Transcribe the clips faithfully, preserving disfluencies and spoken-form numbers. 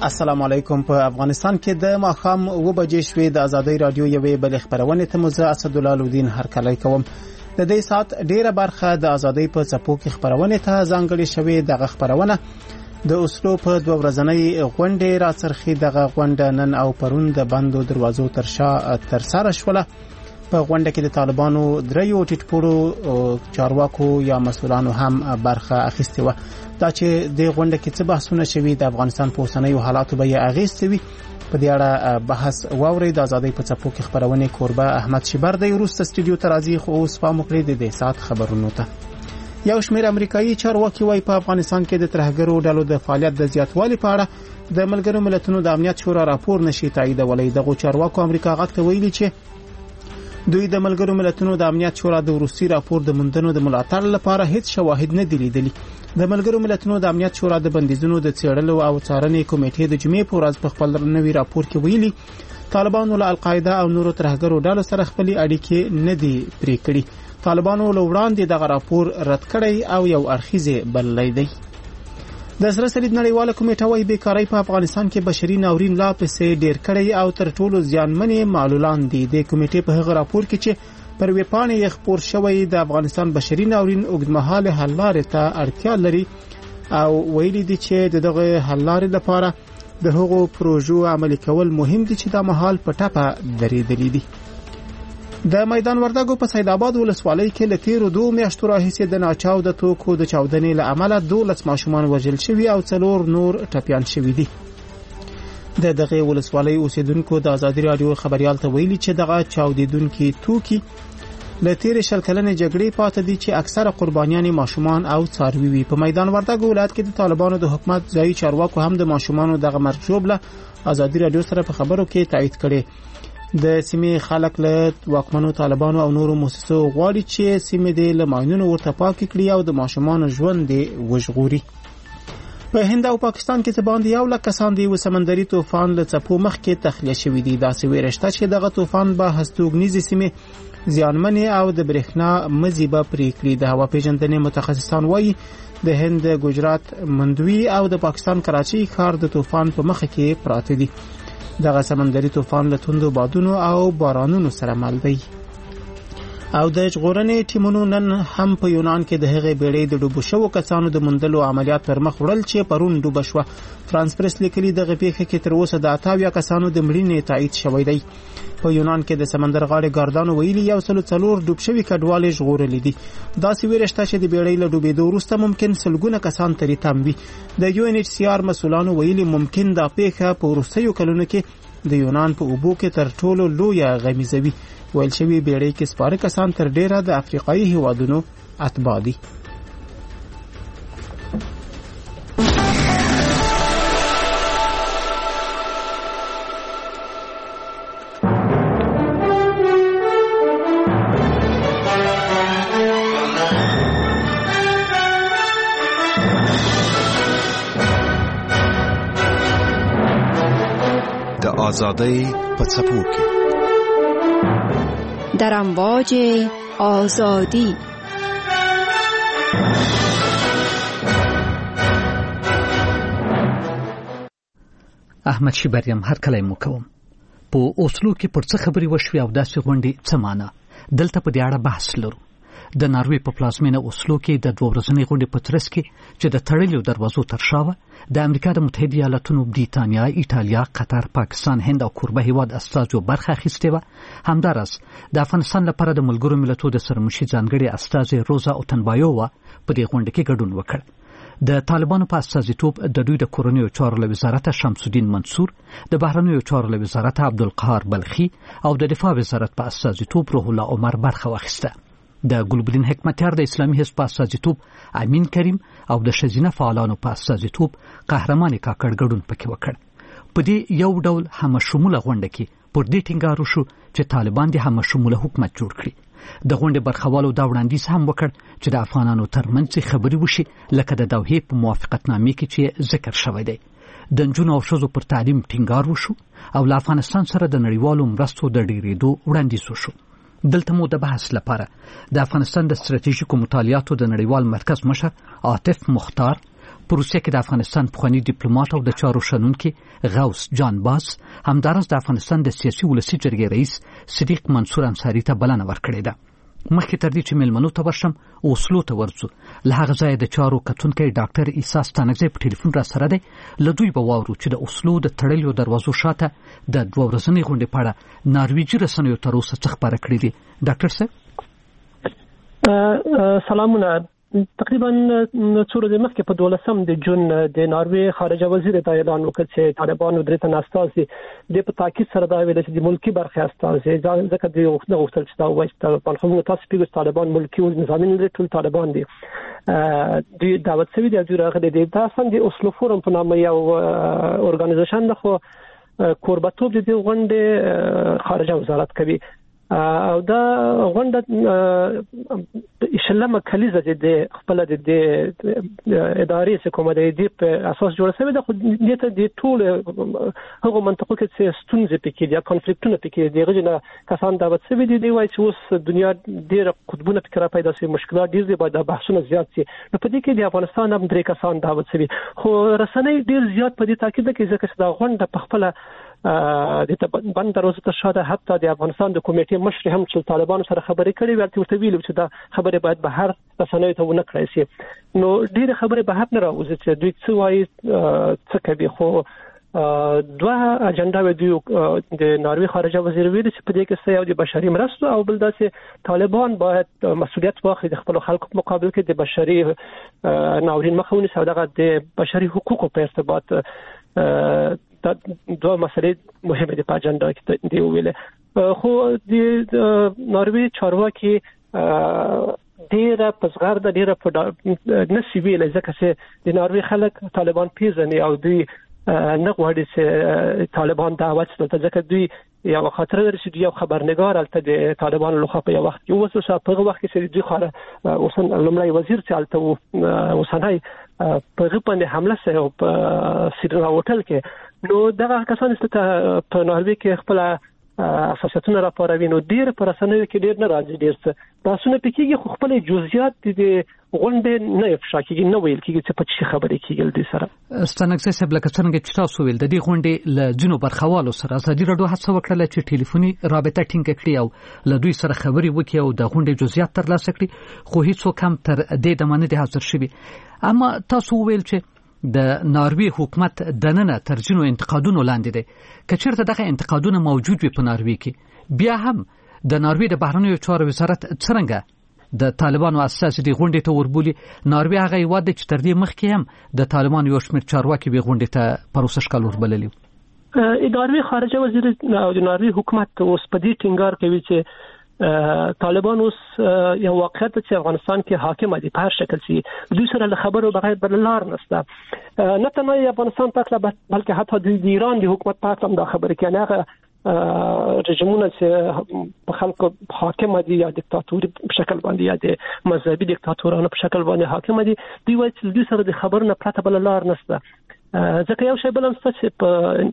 السلام علیکم. په افغانستان کې د ماښام اوه بجې شوې. د ازادۍ رادیو یوې بلې خپرونې ته مزه اسدالله لودین هرکلی کوم. د دې سات ډیره برخه د ازادۍ په څپو کې خپرونې ته ځانګړې شوې. دغه خپرونه د اوسلو په دوه ورځنۍ غونډې راڅرخي. دغه غونډه نن او پرون د بندو دروازو تر شا تر سره شوله. په غونډه کې د طالبانو دریو ټیټپوړو چارواکو یا مسؤلانو هم برخه اخیستې وه. دا چې د غونډه کې څه بحثونه شوي، د افغانستان په اوسنیو حالاتو به یې اغېز وي، په دې اړه بحث واورئ. د ازادۍ په څپو کې خپرونې کوربه احمد شیبر دی. وروسته سټوډیو ته راځي، خو اوس پام وکړئ د دې ساعت خبرونو ته. یو شمېر امریکایي چارواکي وایي په افغانستان کې د ترهګرو ډلو د فعالیت د زیاتوالي په اړه د ملګرو ملتونو د امنیت شورا راپور نشي تاییدولی. دغو چارواکو امریکا غږ ته ویلي چې دوی د ملګرو ملتونو د امنیت شورا د وروستي راپور د موندنو د ملاتړ لپاره هیڅ شواهد نه دي لیدلي. د ملګرو ملتونو د امنیت شورا د بندیزونو د څېړلو او څارنې کمیټې د جمعې په ورځ په خپل نوي راپور کې ویلي طالبانو له القاعده او نورو ترهګرو ډلو سره خپلې اړیکې نه دي پرې کړي. طالبانو له وړاندې دغه راپور رد کړی او یو اړخیزې بللی دی. د سره صلیب نړیواله کمیټه وايي بیکارۍ په افغانستان کې بشري ناورین لا پسې ډیر کړی او تر ټولو زیانمنې معلولان دي. د کمیټې په هغه راپور کې چې پر ویبپاڼې یې خپور شوی د افغانستان بشري ناورین اوږدمهاله حل لارې ته اړتیا لري او ویلي دي چې دغه حل لارې لپاره د هغو پروژو عملي کول مهم دي چې دا مهال په ټپه درېدلي دي. د میدان وردګو په سید آباد ولسوالۍ کې له تیرو دوه میاشتو راهیسې د ناچاو د توکو د چاودنې له امله دولس ماشومان وژل شوي او څلور نور ټپیان شوي دي. د دغه ولسوالۍ اوسیدونکو د ازادي رادیو خبريال ته ویلي چې دغه چاودیدونکي توکي له تیرې شل کلنې جګړې پاتې دي چې اکثره قربانیان ماشومان او څاروي وي. په میدان وردګو ولایت کې د طالبانو د حکومت ځایي چارواکو هم د ماشومانو دغه مرګ ژوبله ازادي رادیو سره په خبرو کې تایید کړي. د سیمې خلک له واکمنو طالبانو او نورو مؤسسو غواړي چې سیمې د لماینونو ورته پاکې کړي او د ماشومانو ژوند دې وژغوري. په هند او پاکستان کې څه باندې یو لک کسان د یو سمندري طوفان له څپو مخکې تخلیه شوي دي. داسې ویره شته چې دغه طوفان به هستوګنیزې سیمې زیانمنې او د برېښنا مزي به پرې کړي. د هوا پیژندنې متخصصان وایي د هند ګجرات مندوي او د پاکستان کراچۍ ښار د طوفان په مخه کې پراته دي. دغه سمندري طوفان له توندو بادونو او بارانونو سره مل دی. او د ژغورنې ټیمونو نن هم په یونان کې د هغې بیړۍ د ډوبو شوو کسانو د موندلو عملیات پر مخ وړل چې پرون ډوبه شوه. فرانس پریس لیکلي دغه پیښه کې تر اوسه د اته اویا کسانو د مړینې تایید شوی دی. په یونان کې د سمندر غاړې ګاردانو ویلي یو سلو څلور ډوب شوي کډوالې ژغورلي دي. داسې ویره شته چې د بیړۍ له ډوبېدو وروسته ممکن سلګونه کسان ترې تم وي. د یو ان ایچ سی آر مسؤلانو ویلي ممکن دا پیښه په وروستیو کلونو کې د یونان په اوبو کې تر ټولو لویه غمیزه وي. ویل شوي بیړۍ کې سپاره کسان تر ډیره د افریقایي هیوادونو اتباع دي. د آزادۍ په څپو کې در امواج آزادی. احمد شیبریم هرکلی مو کوم. په اوسلو کې پر څه خبرې وشوې او داسې غونډې څه معنا؟ دلته په دې اړه بحث لرو. د ناروې په پلازمینه اوسلو کې د دوه ورځنۍ غونډې په ترڅ کې چې د تړلیو دروازو تر شا وه، د امریکا د متحده ایالاتونو، بریتانیا، ایټالیا، قطر، پاکستان، هند او کوربه هیواد استازو برخه اخیستې وه. همداراز د افغانستان لپاره د ملګرو ملتونو د سرمشي ځانګړي استازي روزا اوتنبایووا په دې غونډه کې ګډون وکړ. د طالبانو په استازیتوب د دوی د کورنیو چارو له وزارت شمس الدین منصور، د بهرنیو چارو له وزارت عبدالقهار بلخي او د دفاع وزارت په استازیتوب روح الله عمر برخه واخیسته. د ګلبدین حکمتیار د اسلامي حزب په استازیتوب امین کریم او د ښځینه فعالانو په استازیتوب قهرمان کاکړ ګډون پکې وکړ. په دې یو ډول همشموله غونډه کې پر دې ټینګار وشو چې طالبان د همشموله حکومت جوړ کړي. د غونډې برخوالو دا وړاندیز هم وکړ چې د افغانانو ترمنځ خبرې وشي لکه د دوحې په موافقتنامې کې چې ذکر شوی دی. د نجونو او ښځو پر تعلیم ټینګار وشو او له افغانستان سره د نړیوالو مرستو د ډیرېدو وړاندیز وشو. دلته مو د بحث لپاره د افغانستان د ستراتیژیکو مطالعاتو د نړیوال مرکز مشر عاطف مختار، په روسیه کې د افغانستان پخوانی ډیپلوماټ او د چارو شنونکي غوث جان باس همدارس د افغانستان د سیاسي ولسی جرګې رئیس صدیق منصور انصاری ته بلنه ورکړې ده. مخکې تر دې چې میلمنو ته ورشم اوسلو ته ورځو. له هغه ځایه د چارو کتونکی ډاکټر عیسی ستانکزی په ټلیفون را سره دی. له دوی به واورو چې د اوسلو د تړلیو دروازو شاته د دوه ورځنۍ غونډې په اړه نارویجي رسنیو تر اوسه څه خپاره کړي دي. ډاکټر صاحب سلامونه. تقریبا څو ورځې مخکې په دولسم د جون د ناروې خارجه وزیر دا اعلان وکړ چې طالبانو درې تنه استازي د په تاکید سره دا ویل چې د ملکی برخه استازي ځکه د غوښتل چې دا وایي طالبان خو تاسو پیږو طالبان ملکی او نظامی نه ټول طالبان دي. د دعوت سوي د جوړه د دې تاسو د اوسلو فورم په نامه یو اورګانایزیشن ده خو کوربتوب د دې غونډې خارجه وزارت کوي او دا غونډه شلمه کلیزه د خپل د ادارې حکومت د دې په اساس جوړه شوې ده. خو دې ته د ټول هغه منطقو کې چې ستونزې پکې دي کنفلیکټونه پکې دي غوښنه کسان دعوت شوي دي دی وایي چې اوس دنیا ډېر قطبونه پکې را پیدا شي مشکلات ډېر دي باید بحثونه زیات شي. نو په دې کې د افغانستان هم درې کسان دعوت شوي خو رسنۍ ډېر زیات په دې تاکید کوي ځکه چې دا غونډه په خپل د بند دروازه ته شاته حتی د افغانستان د کمیټې مشر هم چې طالبانو سره خبرې کړې وي ورته ویلو چې دا خبره باید به هر رسنیو ته ونه کړای شي. نو ډېر خبره به هم نه راوځي چې دوی څه وایي څه کوي. خو دوه اجنډا و دوی د ناروې خارجه وزیر ویل چې په دې کې څه یو د بشري مرستو او بل داسې طالبان باید مسؤلیت واخلي د خپل خلکو په مقابل کې د بشري ناورین مخه ونیسي او دغه د بشري حقوقو په ارتباط دا دوه مسلې مهمه دي په اجنډا کې دی ویل. خو د ناروې چارواکي ډیره پسغر د ډیره په نسی ویل ځکه چې د ناروې خلک طالبان پیژني او دوی نه غواړي چې طالبان دعوت ستل ځکه دوی یو خاطر لري چې یو خبرنگار الته د طالبان لخوا په یو وخت کې وسوسه په وخت کې چې دوی خاله اوسن لمړی وزیر چې الته اوسنای په غپنه حمله سره په سیدنا هوټل کې نو دغه کسان چې په ناروې کې خپل اساساتونه راپاروي نو ډیر پر رسنیو کې ډیر نه راځي ډیر څه تاسو نه پکېږي خو خپل جزئیات د غونډې نه افشا کېږي نه ویل کېږي چې په څه خبرې کېږي د سره. ستانکزی صاحب لکه څنګه چې تاسو ویل د دې غونډې له جنو برخوالو سره ازادي راډیو هڅه وکړه چې ټلیفوني رابطه ټینګ کړي او له دوی سره خبرې وکړي او د غونډې جزئیات ترلاسه کړي خو هیڅ کم تر دې دمنه دي حاضر شوي. اما تاسو ویل چې د ناروې حکومت دننه ترجنو انتقادونو لاندې دي که چیرته دغه انتقادونه موجود وي په ناروې کې بیا هم د ناروې د بهرنیو چارو وزارت څرنګه د طالبانو اساس دي غونډې ته وربولي. ناروې هغه یواد چې تر دې مخکې هم د طالبانو یو شمېر چارواکي به غونډې ته پروسه شکل وربللي. ادارې خارجه وزیر او د ناروې حکومت اوس په دې ټینګار کوي چې طالبان اوس یو واقعیت چې افغانستان کې حاکم دي په هر شکل سي دوی سره له خبرو بغیر بل لار نشته. نه تنها افغانستان پاک بلکې حتی د ایران د حکومت پاک هم دا خبره کوي هغه رژیمونه چې په خلکو حاکم دي یا دیکتاتوري په شکل باندې یا د مذهبي دیکتاتورانو په شکل باندې حاکم دي دوی وایي چې دوی سره د خبرو نه پرته بل لار نشته. ځکه یو شی بل هم څه چې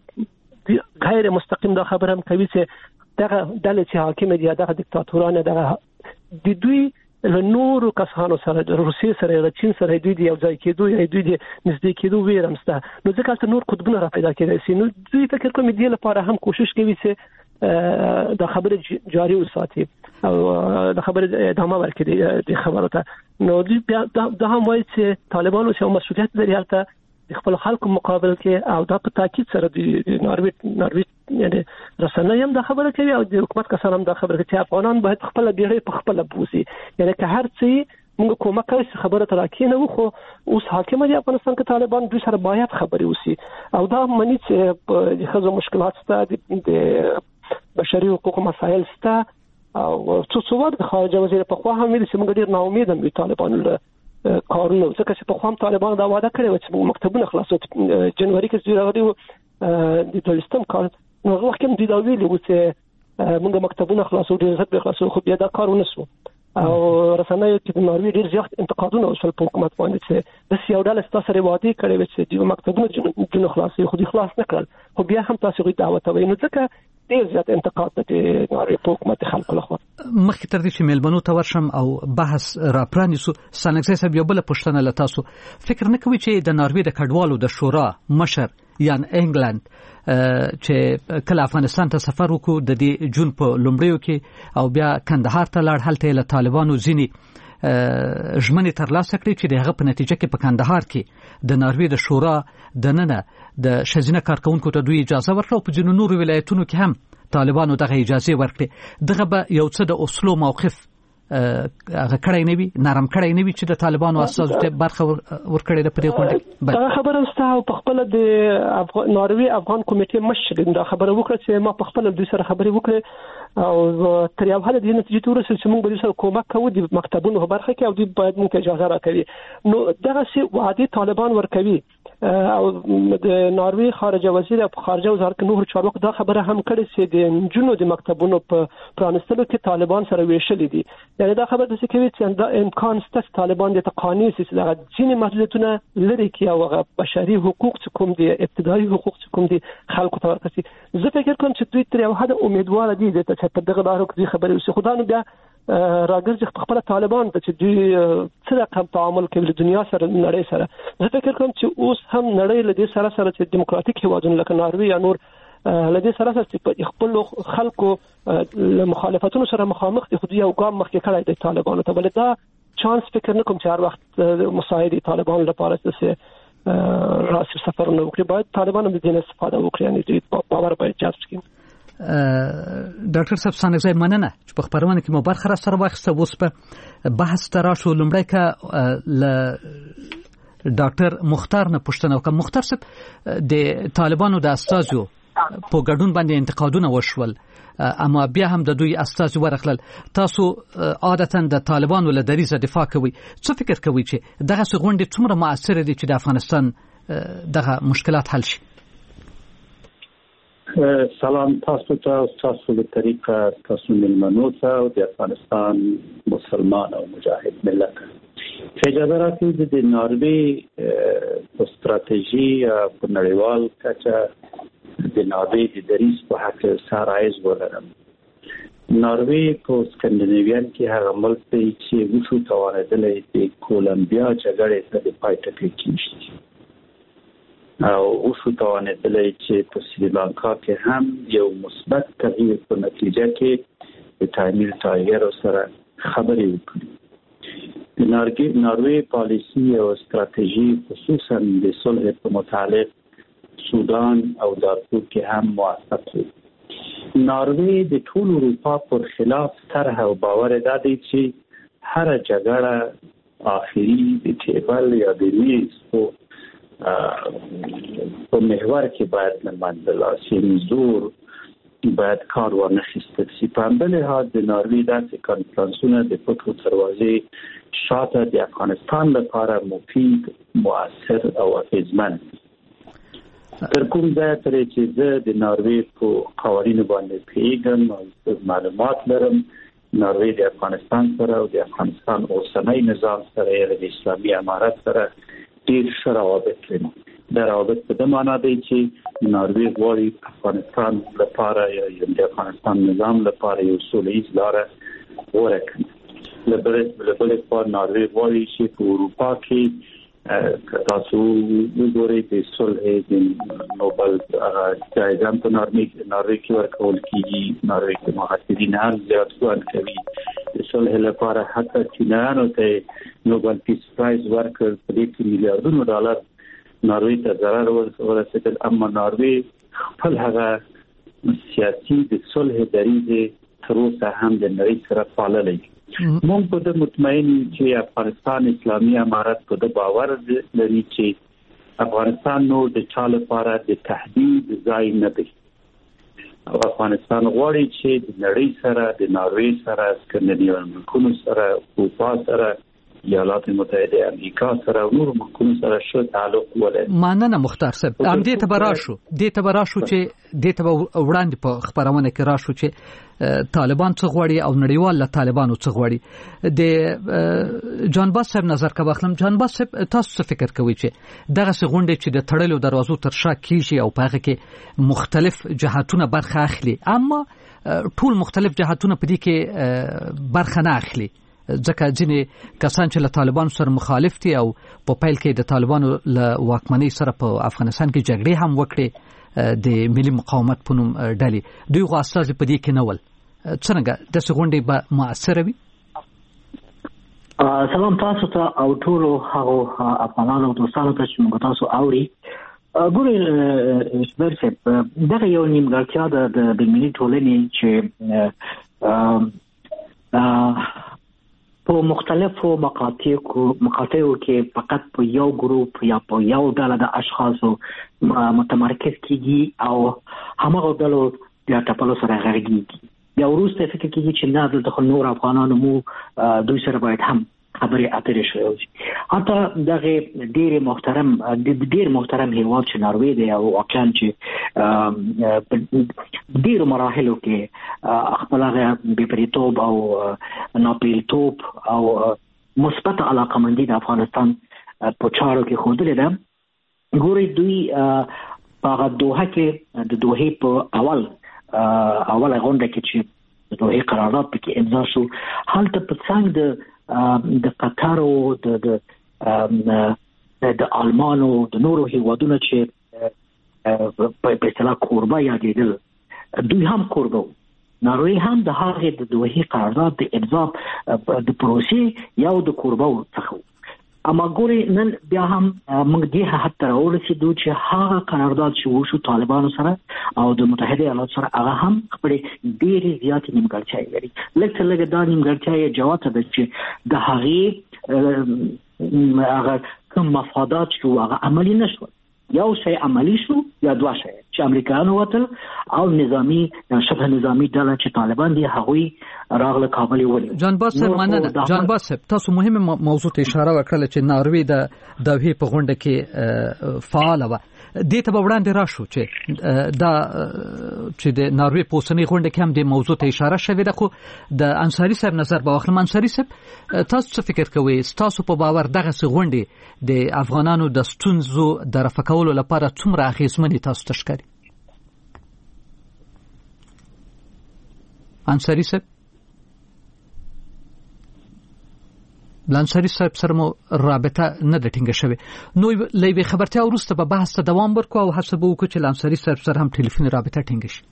په غیر مستقیم دا خبره هم کوي چې دغه دله چې حاکم دي دغه دیکتاتورانه دغه د دوی له نورو کسانو سره د روسیې سره د چین سره دوی دی یو ځای کېدو یا دوی دی نږدې کېدو ویرمسته نو ځکه چې نور قطبونه را پیدا کېدای شي نو دوی فکر کوم دی لپاره هم کوشش کوي چې د خبره جاري وساتي او د خبره ادامه ورکړي د خبرو ته نو دوی دا هم وایي چې طالبانو چې مسؤلیت لري هلته خپل خلکو مقابل کې او دا په تاکید سره د ناروې ناروې یعنی رسنۍ هم دا خبره کوي او د حکومت کسان هم دا خبره کوي چې افغانان باید خپل بیړۍ په خپل بوزي یعنی که هر څه موږ کومه کوي خبره تر کې نه خو اوس حاکم دي افغانستان کې طالبان دوی سره باید خبرې وسی او دا معنی چې د خزو مشکلات ستاسو د بشري حقوقو مسایل ستاسو او څو څو وخت خارجه وزیر په خوا هم ویل چې موږ ډیر ناامید یو طالبان له کارونه ځکه چې په خام طالبان دا وعده کړې و چې مکتبونه خلاصو جنوري کې زیات راغلي د دولستم کار نو وخت کې د ویلي و چې موږ مکتبونه خلاصو ډیر زیات خلاصو خو بیا دا کارونه سو او رسنۍ چې د ناروې ډیر زیات انتقادونه وشول په حکومت باندې چې د سیاو ډول ستاسو سره وعده کړې و چې د مکتبونه جنو خلاصي خو د خلاص نه کړل خو بیا هم تاسو غوښتل دعوت وای نو ځکه ډېر زیات انتقاد د ناروې په حکومت خلکو لخوا. مخکې تر دې چې میلمنو ته ورشم او بحث را پرانیسو، سانګزی صاحب یو بله پوښتنه له تاسو، فکر نه کوي چې د ناروې د کډوالو د شورا مشر یان انګلند چې کله افغانستان ته سفر وکړو د دې جون په لومړیو کې او بیا کندهار ته لاړ، هلته له طالبانو ځینې ژمنې ترلاسه کړې چې د هغه په نتیجه کې په کندهار کې د ناروې د شورا دننه د ښځینه کارکونکو ته دوی اجازه ورکړه او په ځینو نورو ولایتونو کې هم طالبانو دغه اجازه ورکړې. دغه به یو څه د اوسلو موقف هغه کړی نه وي، نرم کړی نه وي چې د طالبانو اساس ته برخه ورکړې ده په دې غونډه. دا خبره ستاسو په خپل د ناروې افغان کمیټې مشر دا خبره وکړه چې ما په خپل دوی سره خبرې وکړې او تر یو حد د نتیجې ته ورسېدل چې موږ به دوی سره کومک کوو د مکتبونو په برخه کې او دوی باید موږ اجازه راکوي. نو دغه سي وعده طالبان ورکوي او د ناروې خارجه وزیر او خارجه وزارت نور چارواکو دا خبره هم کړې چې د جنو د مکتبونو په پرانستلو کې طالبان سره ویشلې دي. یعنی دا خبره د څه کوي چې دا امکان شته طالبان د تقانیس چې دا ځینې محدودیتونه لري کې او هغه بشري حقوق کوم دي، ابتدایي حقوق کوم دي خلکو ته ورکړي. زه فکر کوم چې دوی تر یو حد امیدوار دي چې په دغه لارو کې خبرې وشي. خدای بیا راګرځي خپل طالبان ته چې دوی څه رقم تعامل کوي د دنیا سره نړۍ سره. زه فکر کوم چې اوس هم نړۍ له دې سره سره چې دیموکراتیک هیوادونه لکه ناروې یا نور له دې سره سره چې خپل خلکو له مخالفتونو سره مخامخ دي، خو یو ګام مخکې کړی دی طالبانو ته. ولې دا چانس فکر نه کوم چې هر وخت مساعدې طالبان لپاره چې راسي سفرونه وکړي. باید طالبان هم د دې استفاده وکړي، یعنی دوی باور باید جذب کړي. ډاکټر صاحب سانګزی مننه چې په خبرونه کې مو برخه را سره واخیسته. اوس په بحث ته راشو. لومړی که له ډاکټر مختار نه پوښتنه وکړم. مختار صاحب، د طالبانو د استازو په ګډون باندې انتقادونه وشول اما بیا هم د دوی استازو ورغلل. تاسو عادتا د طالبانو له دریزه دفاع کوي، څه فکر کوي چې دغه غونډې څومره مؤثره دي چې د افغانستان دغه مشکلات حل شي؟ سلام تاسو ته او تاسو له طریقه تاسو ملمنو ته او د افغانستان مسلمان او مجاهد ملت. اجازه راکړئ د ناروې په ستراتیژي په نړیوال کچه د ناروې د دریځ په حق سرایز ولرم. ناروې په سکندیناویان کې هغه ملک دی چې وشو توانېدلی د کولمبیا جګړې ته د پای ټکی کېږدي او وشو توانېدلی چې په سریلانکا کې هم یو مثبت تغییر په نتیجه کې د تامل تایر سره خبرې وکړي. د ناروې پالیسي او ستراتیژي خصوصا د صلح په متعلق سودان او دارفور کې هم موثق وي. ناروې د ټول اروپا پر خلاف طرح او باور دادی چې هر جګړه آخري د ټیبل یا د میز په په محور کې باید نمانځل شي، زور باید کار وانخیستل شي. په بل لحاظ د ناروې داسې کنفرانسونه د پټو دروازې شاته د افغانستان لپاره مفید، مؤثر او اغیزمن دي. تر کوم ځای پورې چې زه د ناروې په قوانینو باندې پوهیږم او معلومات لرم، ناروې د افغانستان سره او د افغانستان اوسنی نظام سره یا د اسلامي امارت سره ډېر ښه روابط لري. دا روابط په دې معنا دی چې ناروې غواړي افغانستان لپاره یا د افغانستان نظام لپاره یو سولیز لاره غوره کړي. له بلې خوا ناروې غواړي چې په اروپا کې که تاسو وګورئ د صلح د نوبل جایزه په ناروې کې ورکول کېږي. ناروې کې محققین هم زیات ځوان کوي د صلح لپاره، حتی چینایانو ته نوبل پیس پرایز ورکړ په دې کې میلیارډونو ډالر ناروې ته ضرر ورسېدل. اما ناروې خپل هغه سیاسي د صلح دریځ تر اوسه هم د نړۍ سره پاللی. موږ په دې مطمئن چې افغانستان اسلامي امارت په دې باور لري چې افغانستان نور د چا لپاره د تهدید ځای نه دی او افغانستان غواړي چې د نړۍ سره، د ناروې سره، سکندیناویان ملکونو سره، اروپا سره ایالات متحده امریکا سره او نور ملکونو سره ښه تعلق ولري. مننه مختار صاحب. ام دې ته به راشو دې ته به راشو چې دې ته به وړاندې په خبرونه کې راشو چې طالبان څه غواړي او نړیوال له طالبانو څه غواړي. د جان باس صاحب نظر کا واخلم. جان باس صاحب تاسو څه فکر کوئ چې دغه څه غونډې چې د تړلو دروازو تر شا کیږي او په هغه کې مختلف جهاتونه برخه اخلي، اما ټول مختلف جهاتونه په دې کې برخه نه اخلي، ځکه ځینې کسان چې له طالبانو سره مخالف دي او په پیل کې د طالبانو له واکمنۍ سره په افغانستان کې جګړې هم وکړي د ملي مقاومت په نوم ډلې، دوی خو استازي په دې کې نه ول. څنګه داسې غونډې به مؤثره وي؟ سلام تاسو ته او ټولو هغو افغانانو او دوستانو ته چې موږ تاسو اوري. ګورئ شبیر صاحب، دغه یو نیمګړتیا ده د بین‌المللي ټولنې چې په مختلفو مقاطعو مقاطعو کې فقط په یو ګروپ یا په یو ډله د اشخاصو متمرکز کیږي او همغه ډلو د ټاپلو سره غږیږي. بیا وروسته فکر کیږي چې نه دلته نور افغانانو مو دوی سره باید هم خبرې اترې شوي. حتی دغه ډېر محترم ډېر محترم هیواد چې ناروې دی او واقعا چې ډېرو مراحلو کې خپل هغه بېپریتوب او ناپېلتوب او مثبت علاقمندي د افغانستان په چارو کې ښودلې ده. ګورئ دوی په هغه دوحه کې د دوحې په اول اوله غونډه کې چې د دوحې قرارداد پکې امضا شو، هلته په څنګ د د قطر او د د آلمانو د نورو هیوادونو چې په اصطلاح کوربه یادېدل، دوی هم کوربه وو. ناروې هم د هغې د دوحې قرارداد د امضا د پروسې یو د کوربه څخه. اما ګوري نن بیا هم موږ دې حد ته راورسېدو چې هغه قرارداد چې وشو طالبانو سره او د متحده ایالاتو سره هغه هم خپلې ډېرې زیاتې نیمګړتیاوې لري. لږ څه لږه دا نیمګړتیا یې جوته ده چې د هغې هغه کوم مفادات چې هغه عملي نه شول. یو شی عملی شو یا دوه شی چې امریکایانو وتل او نظامی شبه نظامی ډله چې طالبان دي هغوی راغله کابل ولې. جان باس صاحب مننه. جان باس صاحب تاسو مهمه موضوع ته اشاره وکړه چې ناروې د دوحې په غونډه کې فعال و. دې ته به وړاندې راشو چې دا چې د ناروې په اوسنۍ غونډه کې هم د موضوع ته اشاره شوې ده، خو د انصاري صاحب نظر به واخلم. انصاري صاحب تاسو څه فکر کوئ؟ ستاسو په باور دغسې غونډې د افغانانو د ستونزو د رفع کولو لپاره څومره اغېزمنې تاسو ته ښکاري؟ انصاري صاحب لانصاري صاحب سره مو رابطه نه ده ټینګه شوې. نو له یوې خبرتیا وروسته به بحث ته دوام ورکړو او هڅه به وکړو چې لانصاري صاحب سره هم ټلیفوني رابطه ټینګه شي.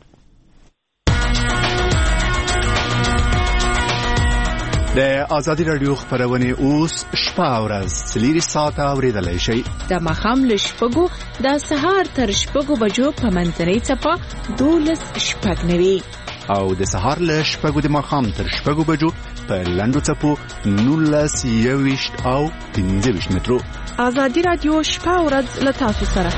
د آزادي رادیو خبرونه اوس شپه او ورځ څلور ساعته اورېدلای شئ. د ماښام له شپږو د سهار تر شپږو بجو په منځنۍ څپه دولس شپږ نوي او د سهار له شپږو د ماښام تر شپږو بجو په لنډو څپو نولس یوویشت او پنځه ویشت مترو. آزادي رادیو شپه او ورځ له تاسو سره.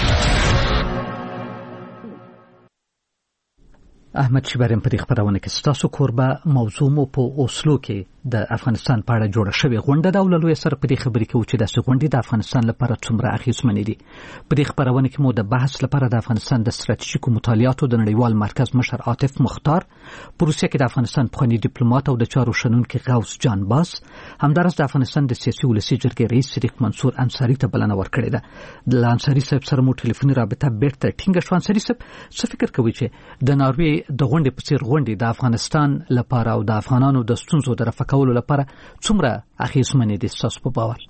احمد شبرم په دې خبرونه کې ستاسو کوربه موضوع مو په اوسلو کې د افغانستان په اړه جوړه شوې غونډه ده او له لوی سره په دې خبرې کې و چې داسې غونډې د افغانستان لپاره څومره اغېزمنې دي. په دې خبرونه کې مو د بحث لپاره د افغانستان د ستراتیژیکو مطالعاتو د نړیوال مرکز مشر عاطف مختار، په روسیه کې د افغانستان پخوانی ډیپلوماټ او د چارو شنونکي غوث جان باس، همدارس د افغانستان د سیاسي ولسي جرګې رئیس صدیق منصور انصاري ته بلنه ورکړې ده. د انصاري صاحب سره مو ټلیفوني رابطه بیرته ټینګه شوه. انصاري صاحب څه فکر کوي چې د ناروې د غونډې په څیر غونډې د افغانستان لپاره او د افغانانو د ستونزو د رفع کولو لپاره څومره اغېزمنې دي ستاسو په باور؟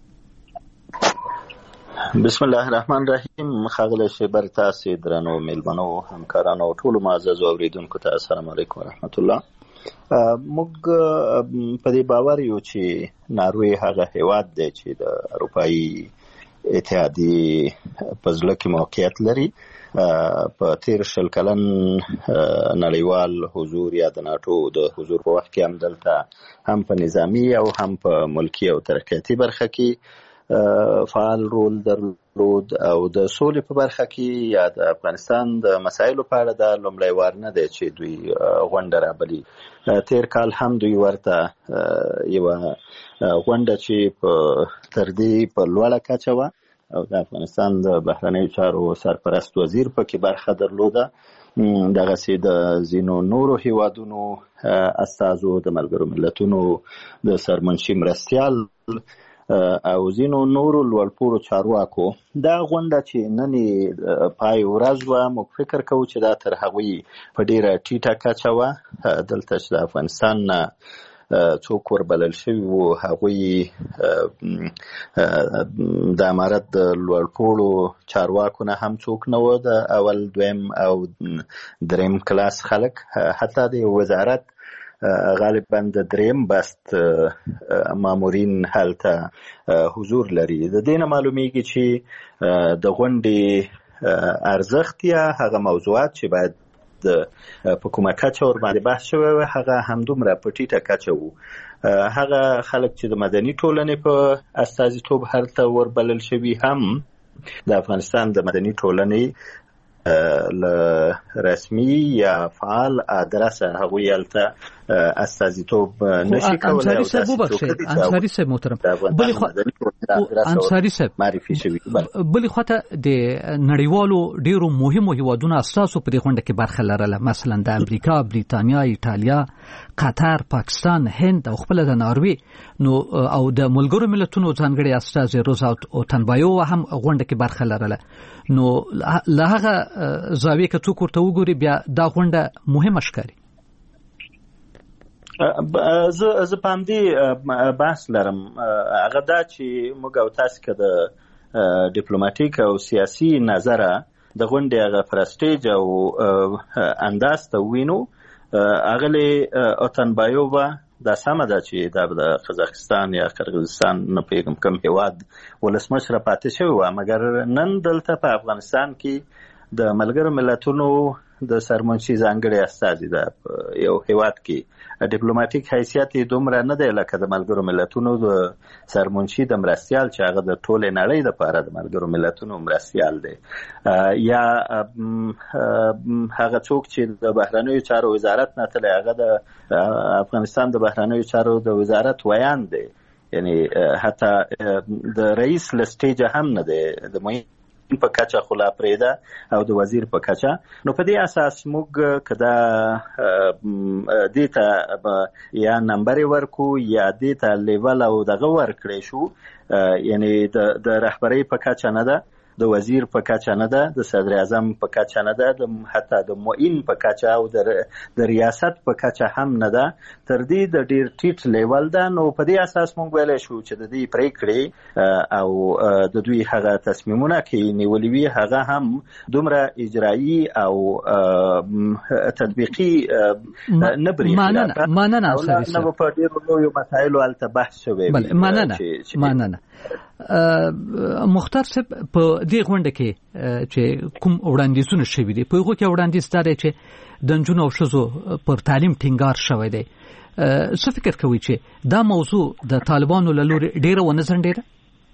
بسم الله الرحمن الرحیم. ښاغلی شیبر، تاسې درنو میلمنو، همکارانو او ټولو معززو اوریدونکو ته السلام علیکم ورحمت الله. موږ په دې باور یو چې ناروې هغه هیواد دی چې د اروپایي اتحادیې په زړه کې موقعیت لري. په تیر شل کلن نړیوال حضور یا د ناټو د حضور په وخت کې هم دلته هم په نظامی او هم په ملکی او ترقیاتي برخه کې فعال رول درلود. درلود او د سولې په برخه کې یا د افغانستان د مسایلو په اړه د لومړی وار نه دی چې دوی غونډه رابلي. تیر کال هم دوی ورته یوه غونډه چې په تر دې په لوړه کچه وه او د افغانستان د بهرنیو چارو سرپرست وزیر پکې برخه درلوده. دغسې د ځینو نورو هیوادونو استازو، د ملګرو ملتونو د سرمنشي مرستیال او ځینو نورو لوړپوړو چارواکو. دا غونډه چې نن پای ورځ وه، موږ فکر کوو چې دا تر هغوی په ډېره ټیټه کچه وه. دلته چې د افغانستان نه څوک وربلل شوي وو، هغوی د امارت د لوړپوړو چارواکو نه هم څوک نه وو، د اول دویم او دریم کلاس خلک. حتی د وزارت غالبا د دریم بست مامورین هلته حضور لري. د دې نه معلومیږي چې د غونډې ارزښت یا هغه موضوعات چې باید په کومه کچه ور باندې بحث شوی وي هغه همدومره په ټیټه کچه وو. هغه خلک چې د مدني ټولنې په استازیتوب هلته وربلل شوي هم د افغانستان د مدني ټولنې له رسمي یا فعال ادرسه هغوی هلته استازیتوب نشي کولی. انصاري صاحب محترم، بلې خوا انصاري صاحب معرفي شوي، بلې خواته د نړیوالو ډیرو مهمو هیوادونو استازو په دې غونډه کې برخه لرله، مثلا د امریکا، بریتانیا، ایټالیا، قطر، پاکستان، هند او خپل د ناروې نو او د ملګرو ملتونو ځانګړي استاذ روزالت اوتنبایو هم غونډه کې برخه لرله. نو له هغه زاویې که څوک ورته وګوري بیا دا غونډه مهمه ښکاري. زه زه په همدې بحث لرم. هغه دا چې موږ او تاسو که د ډیپلوماټیک او سیاسي نظره د غونډې هغه پرسټیج او انداز ته وینو، اغلې اوتنبایو به دا سمه ده چې دا د قزاقستان یا قرغیزستان نه پوهېږم کوم هېواد ولسمشره پاتې شوې وه، مګر نن دلته په افغانستان کې د ملګرو ملتونو د سرمنشي ځانګړي استازي ده په یو هېواد کې ډیپلوماټیک حیثیت یې دومره نه دی لکه د ملګرو ملتونو د سرمنشي د مرستیال چې هغه د ټولې نړۍ دپاره د ملګرو ملتونو مرستیال دی، یا هغه څوک چې د بهرنیو چارو وزارت نه تللی هغه د افغانستان د بهرنیو چارو د وزارت ویان دی، یعنی حتی د رئیس له سټیجه هم نه دی، د مهم په کچه خو لا پرېږده او د وزیر په کچه. نو په دې اساس موږ که دا دې ته یا نمبر ورکو یا دې ته لیول او دغه ورکړی شو، یعنی د رهبرۍ په کچه نه ده، د وزیر په کچه نه ده، د صدر اعظم په کچه نه ده، حتی د معین په کچه او د ریاست په کچه هم نه ده، تر دې د ډیر ټیټ لیول ده. نو په دې اساس موږ ویلی شو چې د دې پریکړې او د دوی هغه تصمیمونه کې نیولي وي هغه هم دومره اجرایي او تطبیقي نه برېښي. مننه انصاري صاحب، نو په ډېرو لویو مسایلو هلته بحث شوی وي. مننه مننه مختار صاحب، په دې غونډه کې چې کوم وړاندیزونه شوي دي، په هغو کې وړاندیز دا دی چې د نجونو او ښځو پر تعلیم ټینګار شوی دی. څه فکر کوئ چې دا موضوع د طالبانو له لورې ډېره ونه ځنډېده؟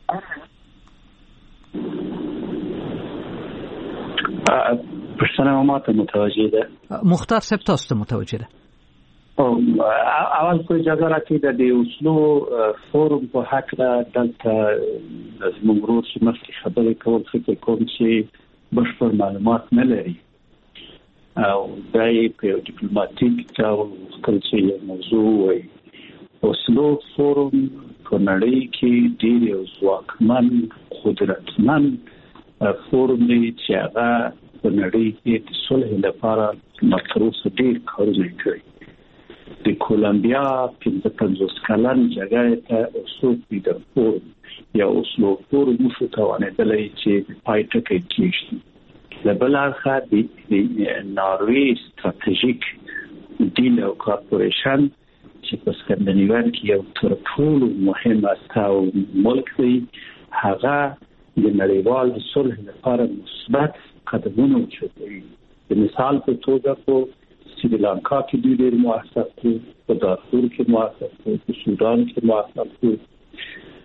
پوښتنه ما ته متوجه ده. مختار صاحب تاسو ته متوجه ده. اول خو اجازه راکړئ د دې اوسلو فورم په هکله دلته زموږ ورور چې مخکې خبرې کول فکر کوم چې بشپړ معلومات نه لري او دا یې په یو ډیپلوماټیک ډول غوښتل چې یو موضوع وایي. اوسلو فورم په نړۍ کې ډېر یو ځواکمن قدرتمن فورم دی چې هغه په نړۍ کې د صلح لپاره تر اوسه ډېر کارونه کوي. د کولمبیا پنځه پنځوس کلن جګړې ته اوسلو د فورم یا اوسلو فورم وشو توانېدلی چې پای ټکی کېږدي. له بل اړخه د ناروې ستراتیژیک ډیل او کارپوریشن چې په سکندینیویان کې یو تر ټولو مهم استاو ملک دی، هغه د نړیوال صلح لپاره مثبت قدمونه اوچتوي. د مثال په توګه په سریلانکا کې دوی ډېر موثق دي، په دارفور کې موثق دي، په سودان کې موثق دي.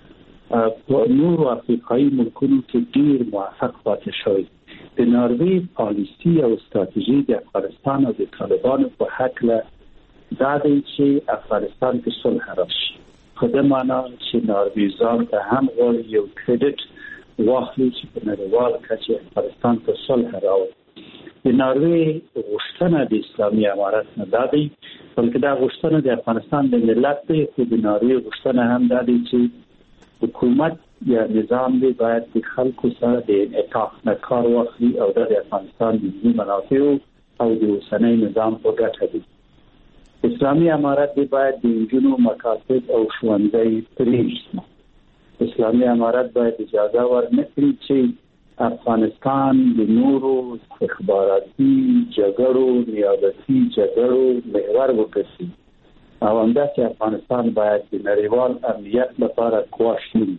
په نورو افریقایي ملکونو کې ډیر موفق پاتې شوی. د ناروې پالیسي او استراتیژي د افغانستان او د طالبانو په حق له دا دی چې افغانستان کې صلح راشي. په دې معنی چې ناروې ځان ته هم غواړي یو کریډټ واخلي چې په نړیوال کچه افغانستان ته صلح راوړي. د ناروې غوښتنه د اسلامي امارت نه دا دی، بلکې دا غوښتنه د افغانستان د ملت دی، خو د ناروې غوښتنه هم دا دی چې حکومت یا نظام دی باید د خلکو سره د انعطاف نه کار واخلي او د افغانستان د ملي منافعو او د اوسنۍ نظام په ګټه دی. اسلامي امارت دی باید د نجونو مکاتب او ښوونځي پرېږدي. اسلامي امارت باید اجازه ورنکړي چې افغانستان د نورو استخباراتي جګړو نیابتي جګړو محور وګرځي او همداسې افغانستان باید د نړیوال امنیت لپاره ګواښ نه.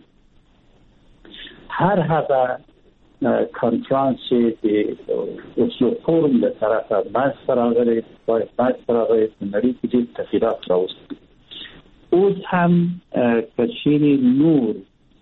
هر هغه کانفرانس چې د اوسلو فورم له طرفه منځته راغلی باید منځته راغلی په نړۍ کې ډېر تغییرات راوستي. اوس هم کچېرې نور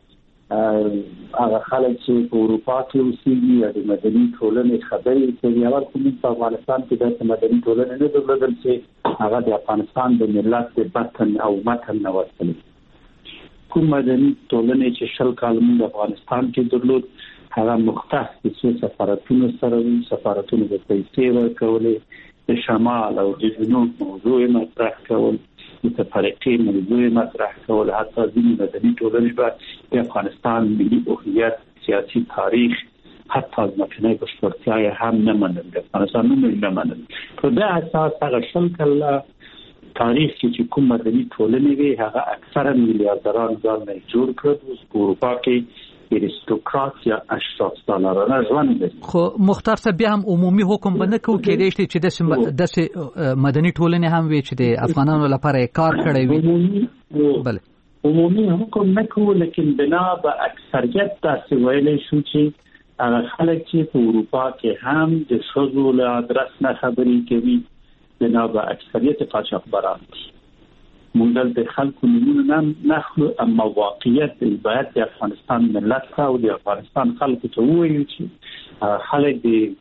هغه خلک چې په اروپا کې اوسېږي یا د مدني ټولنې خبرې کوي، اول خو موږ په افغانستان کې داسې مدني ټولنې نه درلودل چې هغه د افغانستان د ملت د بطن او متن نه وتلي. کوم مدني ټولنې چې شل کاله موږ افغانستان کې درلود هغه مختص د څو سفارتونو سره وو، سفارتونو د پیسې ورکولې، د شمال او د جنوب موضوع مطرح کول، د تفریقې موضوع مطرح کول، حتی ځینې مدني ټولنې به د افغانستان ملي هویت، سیاسي تاریخ، حتی ځمکنۍ بشپړتیا هم نه منل، د افغانستان نوم یې نه منل. په دې اساس هغه شل کاله تاریخ چې کوم مدني ټولنې وي هغه اکثرا میلیاردران ځان نه جوړ کړل. اوس په اروپا کې اریستوکرات یا اشراف سالارانه ژوند لري. خو مختار صاحب بیا هم عمومي حکم به نه کوو کېدای شي چې داسې مدني ټولنې هم وي چې د افغانانو لپاره کار کړی وي. بله عمومي حکم نه کوو، لیکن بنا به اکثریت داسې ویلی شو چې هغه خلک چې په اروپا کې هم د ښځو له ادرس نه خبرې کوي بنا به اکثریت قاچاقبران دي. موږ د خلکو نمونه نخلو، اما واقعیت باید د افغانستان ملت ته او د افغانستان خلکو ته ووایو چې خلک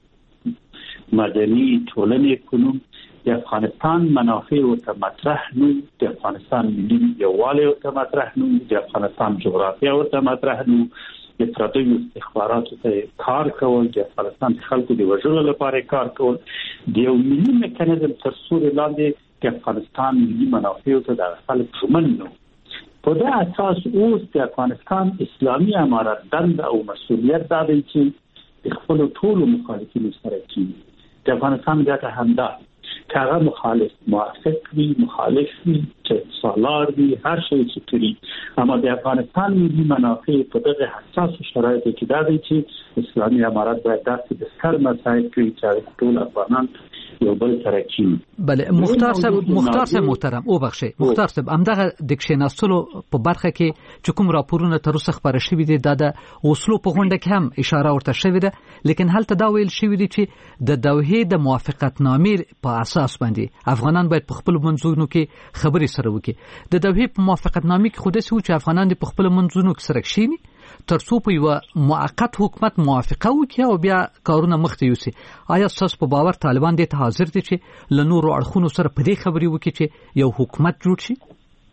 د مدني ټولنې په نوم د افغانستان منافع ورته مطرح نه، د افغانستان ملي یووالی ورته مطرح نه، د افغانستان جغرافیه ورته مطرح نه، د پردیو استخباراتو ته کار کول، د افغانستان خلکو د وژلو لپاره کار کول، د یو ملي میکانیزم تر سوري لاندې د افغانستان ملي منافعو ته د خلک ژمن نه. په دې اساس اوس د افغانستان اسلامي امارت دنده او مسؤلیت دا دی چې د خپلو ټولو مخالفینو سره کینی. د افغانستان ګټه همدا که هغه مخالف موافق وي، مخالف وي، چې سالار وي، هر شی چې کړي، اما د افغانستان ملي منافع په دغه حساسو شرایطو کې دا دی چې اسلامي امارت باید داسې د سر مسایل کړي چې ټول افغانان یو بل سره کینی. بله مختار صاحب مختار صاحب محترم او بخښئ مختار صاحب همدغه د کښېناستلو په برخه کې چې کوم راپورونه تر اوسه خپاره شوي دي دا د اوسلو په غونډه کې هم اشاره ورته شوې ده، لیکن هلته دا ویل شوي دي چې د دوحې د موافقتنامې په اساس باندې افغانان باید په خپل منځونو کې خبرې سره وکړي. د دوحې په موافقتنامې کې خو داسې و چې افغانان دې په خپل منځونو کې سره کښېني تر څو په یو موقت حکومت موافقه وکړي او بیا کارونه مخته یوسي. آیا ستاسو په باور طالبان دې ته حاضر دي چې له نورو اړخونو سره په دې خبرې وکړي چې یو حکومت جوړ شي؟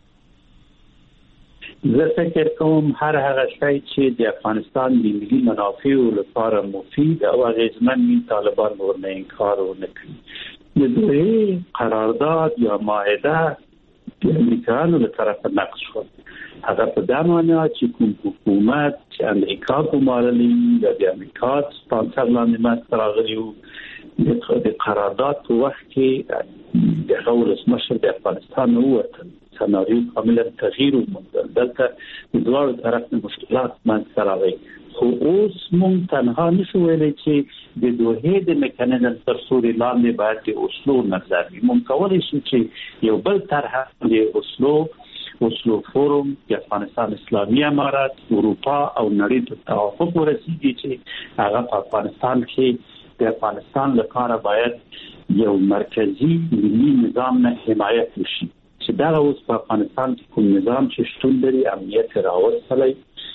زه فکر کوم هر هغه شی چې د افغانستان د ملي منافعو لپاره مفید او اغېزمن وي طالبان ورنه انکار ونه کړي. د دوی قرارداد یا معاهده د امریکایانو له طرفه نقض شو. هغه په دا معنی چې کوم حکومت چې امریکا کومالي یا د امریکا سپانسر لاندې ماته راغلی وو د قرارداد په وخت کې د ولس مشر د افغانستان ووتل، سناریو کاملا تغییر وموندل، دلته د دواړو طرفونو مشکلات منځته راغلي. خو اوس موږ تنها نشو ویلی چې د دوحې د میکانیزم تر سوري لاندې باید د اوسلو نظر وي. موږ کولی شو چې یو بل طرح د اوسلو اوسلو فورم د افغانستان اسلامي امارت اروپا او نړۍ ته توافق ورسیږي چې هغه په افغانستان کې د افغانستان لپاره باید یو مرکزی ملي نظام نه حمایت وشي چې دا اوس په افغانستان کې کوم نظام چې شتون لري امنیت راوستلی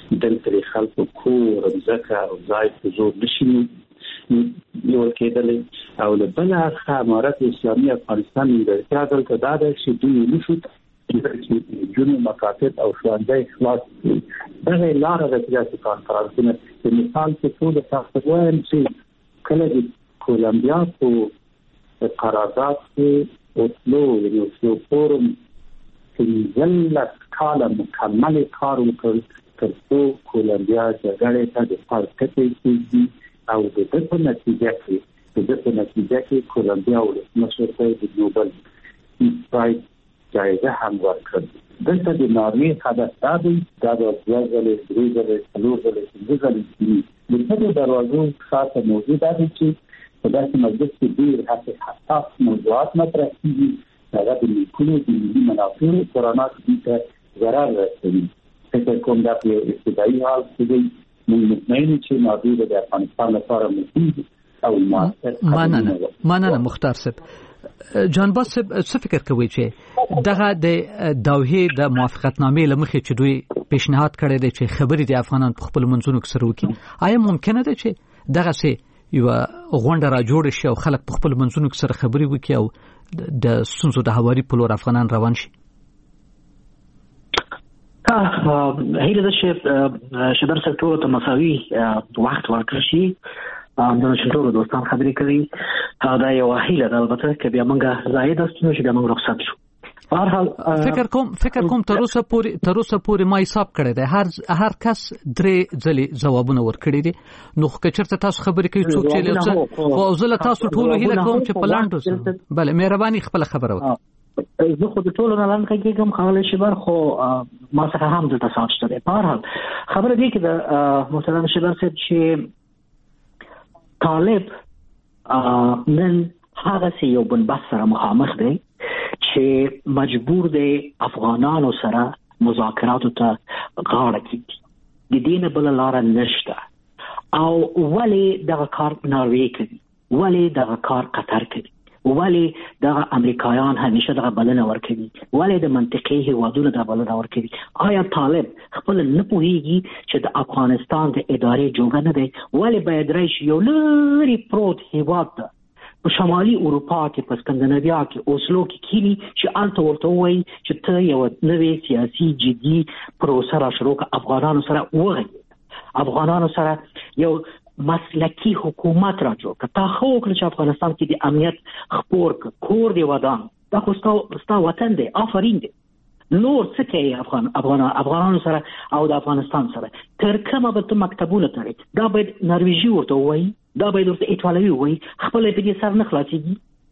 دلته خلکو کور ځکه او ځای په زور نشي یو کېدل او له بل اړخه امارت اسلامي افغانستان د دلته دا د چې دوی نشو چې جنوب مکاتب او ښوونځي خلاص دغه لاره د سیاسي کانفرنسونو په مثال کې ټول تاسو وایم چې کله د کولمبیا په قرارداد کې اوسلو یو فورم چې ځل کاله مکمل کار وکړ تر څو کولمبیا جګړې ته د پاتې کېږي او د دې په نتیجه کې د دې په نتیجه کې کولمبیا ولسمشر ته د نوبل پرایز جایزه هم ورکړه. دلته د ناروې هدف دا دی دا د ځوځلې درې ځلې څلور ځلې پنځه ځلې د دې دروازو خاصه موضوع دا دی چې په داسې مجلس کې ډېر حساس موضوعات مطرح کېږي هغه د ملکونو د ملي منافعو قرانات ته ضرر رسوي. فکر کوم دا په ابتدایي حال کې موږ مطمئن چې ناروې د افغانستان لپاره مهم او مؤثر مننه مننه مختار صاحب. جان باز صاحب څه فکر کوي چې دغه د دوحې د موافقتنامې لمخې چې دوی پیشنهاد کړی دی چې خبرې د افغانان په خپل منځونو کې سره وکړي، آیا ممکنه ده چې دغه سه یو غونډه را جوړ شي او خلک په خپل منځونو کې سره خبرې وکړي او د ستونزو د هواري په لور افغانان روان شي؟ هیله ده چې شبر سکتور ته مساوي وخت ورکړي شي. د نشټورو دوستان خبرې کوي دا یو هیله ده، البته چې بیا موږ زائد استنو چې موږ رخصت شو. بهرحال فکر کوم فکر کوم تر اوسه پورې تر اوسه پورې ما حساب کړی دی هر هر کس درې ځلې ځوابونه ورکړي دي. نو که چېرته تاسو خبرې کوي څوک چې له او زله تاسو ټول هیله کوم چې پلانټو بله مهرباني خپل خبره وکړه. زه خو د ټولو نه لاندې کېږم خاله شبر خو ما څخه هم د تاسو شته. بهرحال خبره دی چې د محترم شبر صاحب چې طالب نن هغه سی یو بنبست سره مخامخ دی چې مجبور دی افغانانو سره مذاکراتو ته غاړه کړي. د دې نه بل لار نشته. او ولی دغه کار ناروې کوي، ولی دغه کار قطر کوي، ولی دغه امریکایان همیشه دغه بلنه ورکوي، ولی د منطقي هیوادونو دغه بلنه ورکوي. آیا طالب خپل نه پوهیږي چې د افغانستان د ادارې جوړه نه دی؟ ولی باید راشي یو لري پروت هیواد ده په شمالي اروپا کې په سکندناویا کې اوسلو کې کینی چې الته ورته وایي چې ته یو نوې سیاسي جدي پروسه را شروع کړه، افغانانو سره وغږېږه، افغانانو سره یو مسلکی حکومت را جوړ کړه. تا خو وکړه چې افغانستان کې د امنیت خپور کور دی ودان دا خو ستا وطن دی، آفرین دی. نور څه کوي افغان افغان افغانانو سره او د افغانستان سره؟ تر کومه به ته مکتبونه تړي؟ دا باید نرویژي ورته وایي، دا باید ورته ایټالوي وایي، خپل په دې سر نه خلاصيږي.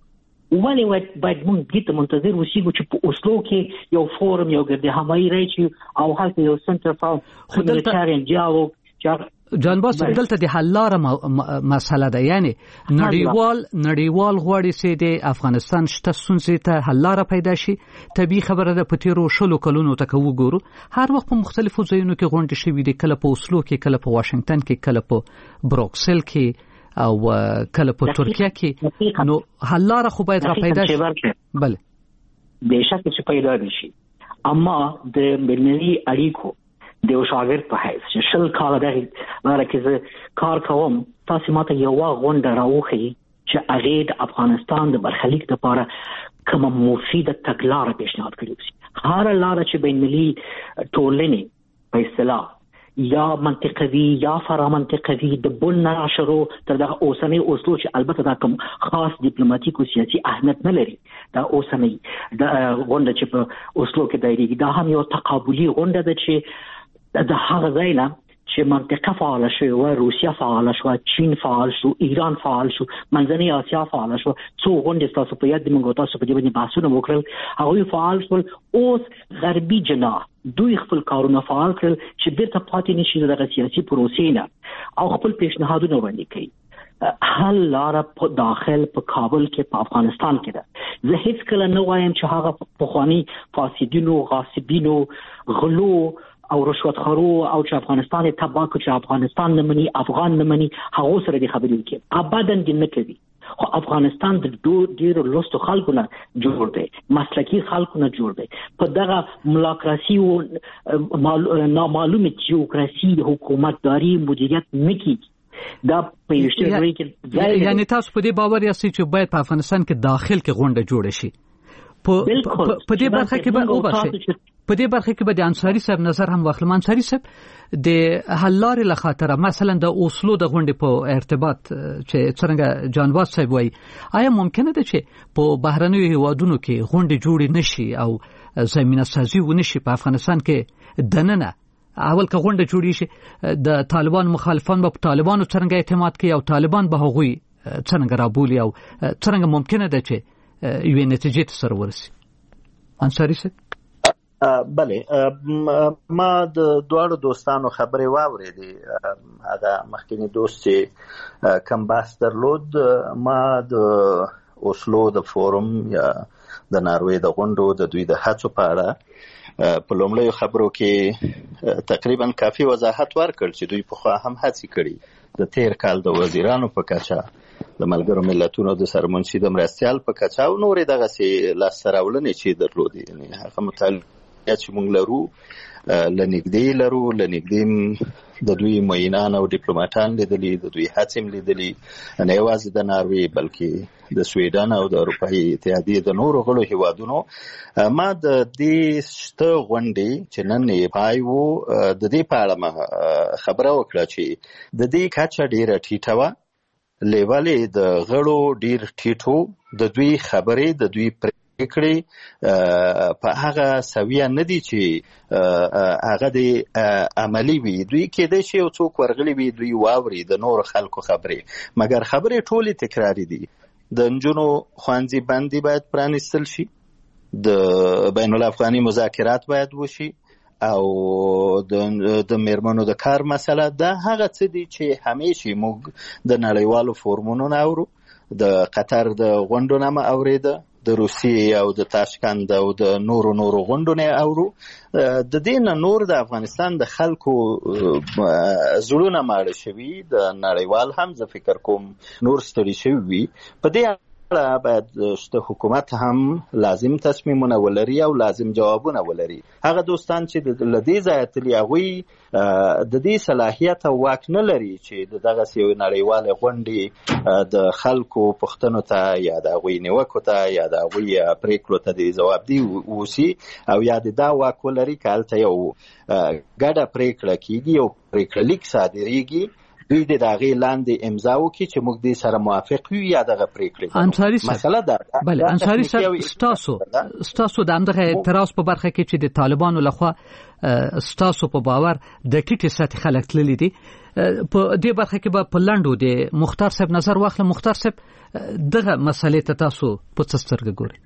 ولې باید موږ دې ته منتظر اوسېږو چې په اوسلو کې یو فورم یو ګردي همایي راشي او هلته یو سنټر فار هیومانیټارین ډیالوګ جان باز دلته د حل لاره مسله ده، یعنی نړیوال نړیوال غواړي چې د افغانستان شته ستونزې ته حل لاره پیدا شي. طبیعي خبره ده په تیرو شلو کلونو ته که وګورو هر وخت په مختلفو ځایونو کې غونډې شوي دي، کله په اوسلو کې، کله په واشنگټن کې، کله په بروکسل کې او کله په ترکیه کې. نو حل لاره خو باید را پیدا شي. بله بهشکه چې پیدا شي، اما د بین‌المللي اړیکو د یو شاګرد په حیث چې شل کاله دغه لاره کې زه کار کوم، تاسو ماته یو غونډه راوښیي چې هغې د افغانستان د برخلیک لپاره کومه مفیده تګلاره پیشنهاد کړې وي. هره لاره چې بین‌المللي ټولنې په اصطلاح یا منطقوي یا فرامنطقوي د بن نه شروع تر دغه اوسنۍ اوسلو چې البته دا کوم خاص ډیپلوماټیک او سیاسي اهمیت نه لري، دا اوسنۍ د غونډه چې په اوسلو کې دایریږي دا هم یو تقابلي غونډه ده چې د هغه ځای نه چې منطقه فعال شو، روسیا فعال شو، چین فعال شو، ایران فعال شو، منځنۍ اسیا فعال شو، څو غونډې تاسو په یاد دي موږ تاسو په دې باندې بحثونه وکړل، هغه فعال شول. اوس غربي جناح دوی خپل کارونه فعال کړل چې بیرته پاتې نشي دغه سیاسي پروسې نه او خپل پیشنهادونه وړاندې کوي. حل لاره په داخل په کابل کې په افغانستان کې ده. زه هیڅ کله نه وایم چې هغه پخوانی فاسدینو، غاصبینو، غلو او رشوت خورو او چې افغانستان تباہ کو چې افغانستان نه مني، افغان نه مني، هغه سره د خبرې وکړي ابدا دې نه کوي. خو افغانستان د ډیرو لوستو خلکو نه جوړ دی، مسلکي خلکو نه جوړ دی. په دغه ملاکراسي او نامعلومه تیوکراسي حکومتداري مدیریت نکي. دا په یوشتري کې یعنی تاسو په دې باور یاستئ چې باید په افغانستان کې داخل کې غونډه جوړه شي. په دې برخه کې به وبخښئ په دې برخه کې به د انصاری صاحب نظر هم واخلم. انصاری صاحب د حل لارې له خاطره مثلا د اوسلو د غونډې په ارتباط چې څنګه جانواز صاحب وایي، آیا ممکنه ده چې په بهرنیو هیوادونو کې غونډې جوړې نشي او زمینه سازي ونشي په افغانستان کې دننه اول که غونډه جوړې شي د طالبان مخالفان به په طالبانو څنګه اعتماد کوي او طالبان به هغوی څنګه رابولي او څنګه ممکنه ده چې یوې نتیجې ته سره ورسي؟ انصاری صاحب. بله، ما د دواړو دوستانو خبرې واورېدې. هغه مخکینی دوست چې کم بحث درلود، ما د اوسلو د فورم یا د ناروې د غونډو د دوی د هڅو په اړه په لومړیو خبرو کې تقریبا کافي وضاحت ورکړ چې دوی پخوا هم هڅې کړي د تیر کال د وزیرانو په کچه، د ملګرو ملتونو د سرمنشي د مرستیال په کچه او نورې دغسې لاسته راوړنې چې درلودې. یعنې هغه مطالعه چې موږ لرو له نږدې لرو له نږدې د دوی معینان او ډیپلوماټان لیدلي، د دوی هڅې هم لیدلي، نه یوازې د ناروې بلکې د سویډن او د اروپایي اتحادیې د نورو غړو هیوادونو. ما د دې شته غونډې چې نن یې پای و د دې په اړه خبره وکړه چې د دې کچه ډېره ټیټه وه، لیولې د غړو ډېر ټیټ، د دوی خبرې د دوی کړي په هغه سویه نه دي چې هغه د عملی وي. دوی کېدای شي یو څوک ورغلي وي دوی واوري د نورو خلکو خبرې، مګر خبرې ټولې تکراري دي. د نجونو ښوونځي بندي باید پرانیستل شي، د بین الافغاني مذاکرات باید وشي، او د میرمنو د کار مسله. دا هغه څه دي چې همیشه موږ د نړیوالو فورمونو نه اورو، د قطر د غونډو نه مو اورېده، د روسیې او د تاشکند او د نورو نورو غونډو نه اورو. د دې نه نور د افغانستان د خلکو زړونه ماړه شوي، د نړیوال هم زه فکر کوم نور ستړي شوي وي. په دې اړه باید شته حکومت هم لازم تصمیمونه ولري او لازم جوابونه ولري. هغه دوستان چې له دې ځایه تلي هغوی د دې صلاحیت او واک نه لري چې د دغسې یوې نړیوالې غونډې د خلکو پوښتنو ته یا د هغوی نیوکو ته یا د هغوی پرېکړو ته د ځوابدي اوسي، او یا د دا واک ولري که هلته یو ګډه پرېکړه کېږي، یو پرېکړه لیک صادرېږي، دوی د هغې لاندې امضا وکړي چې موږ دې سره موافق یو یا دغه پرېکړې. انصاري مسله ده. بله انصاري صاحب، ستاسو ستاسو د همدغه اعتراض په برخه کې چې د طالبانو لخوا ستاسو په باور د ټیټې سطحې خلک تللي دي، په دې برخه کې به په لنډو د مختار صاحب نظر واخلم. مختار صاحب، دغه مسلې ته تاسو په څه سترګه ګورئ؟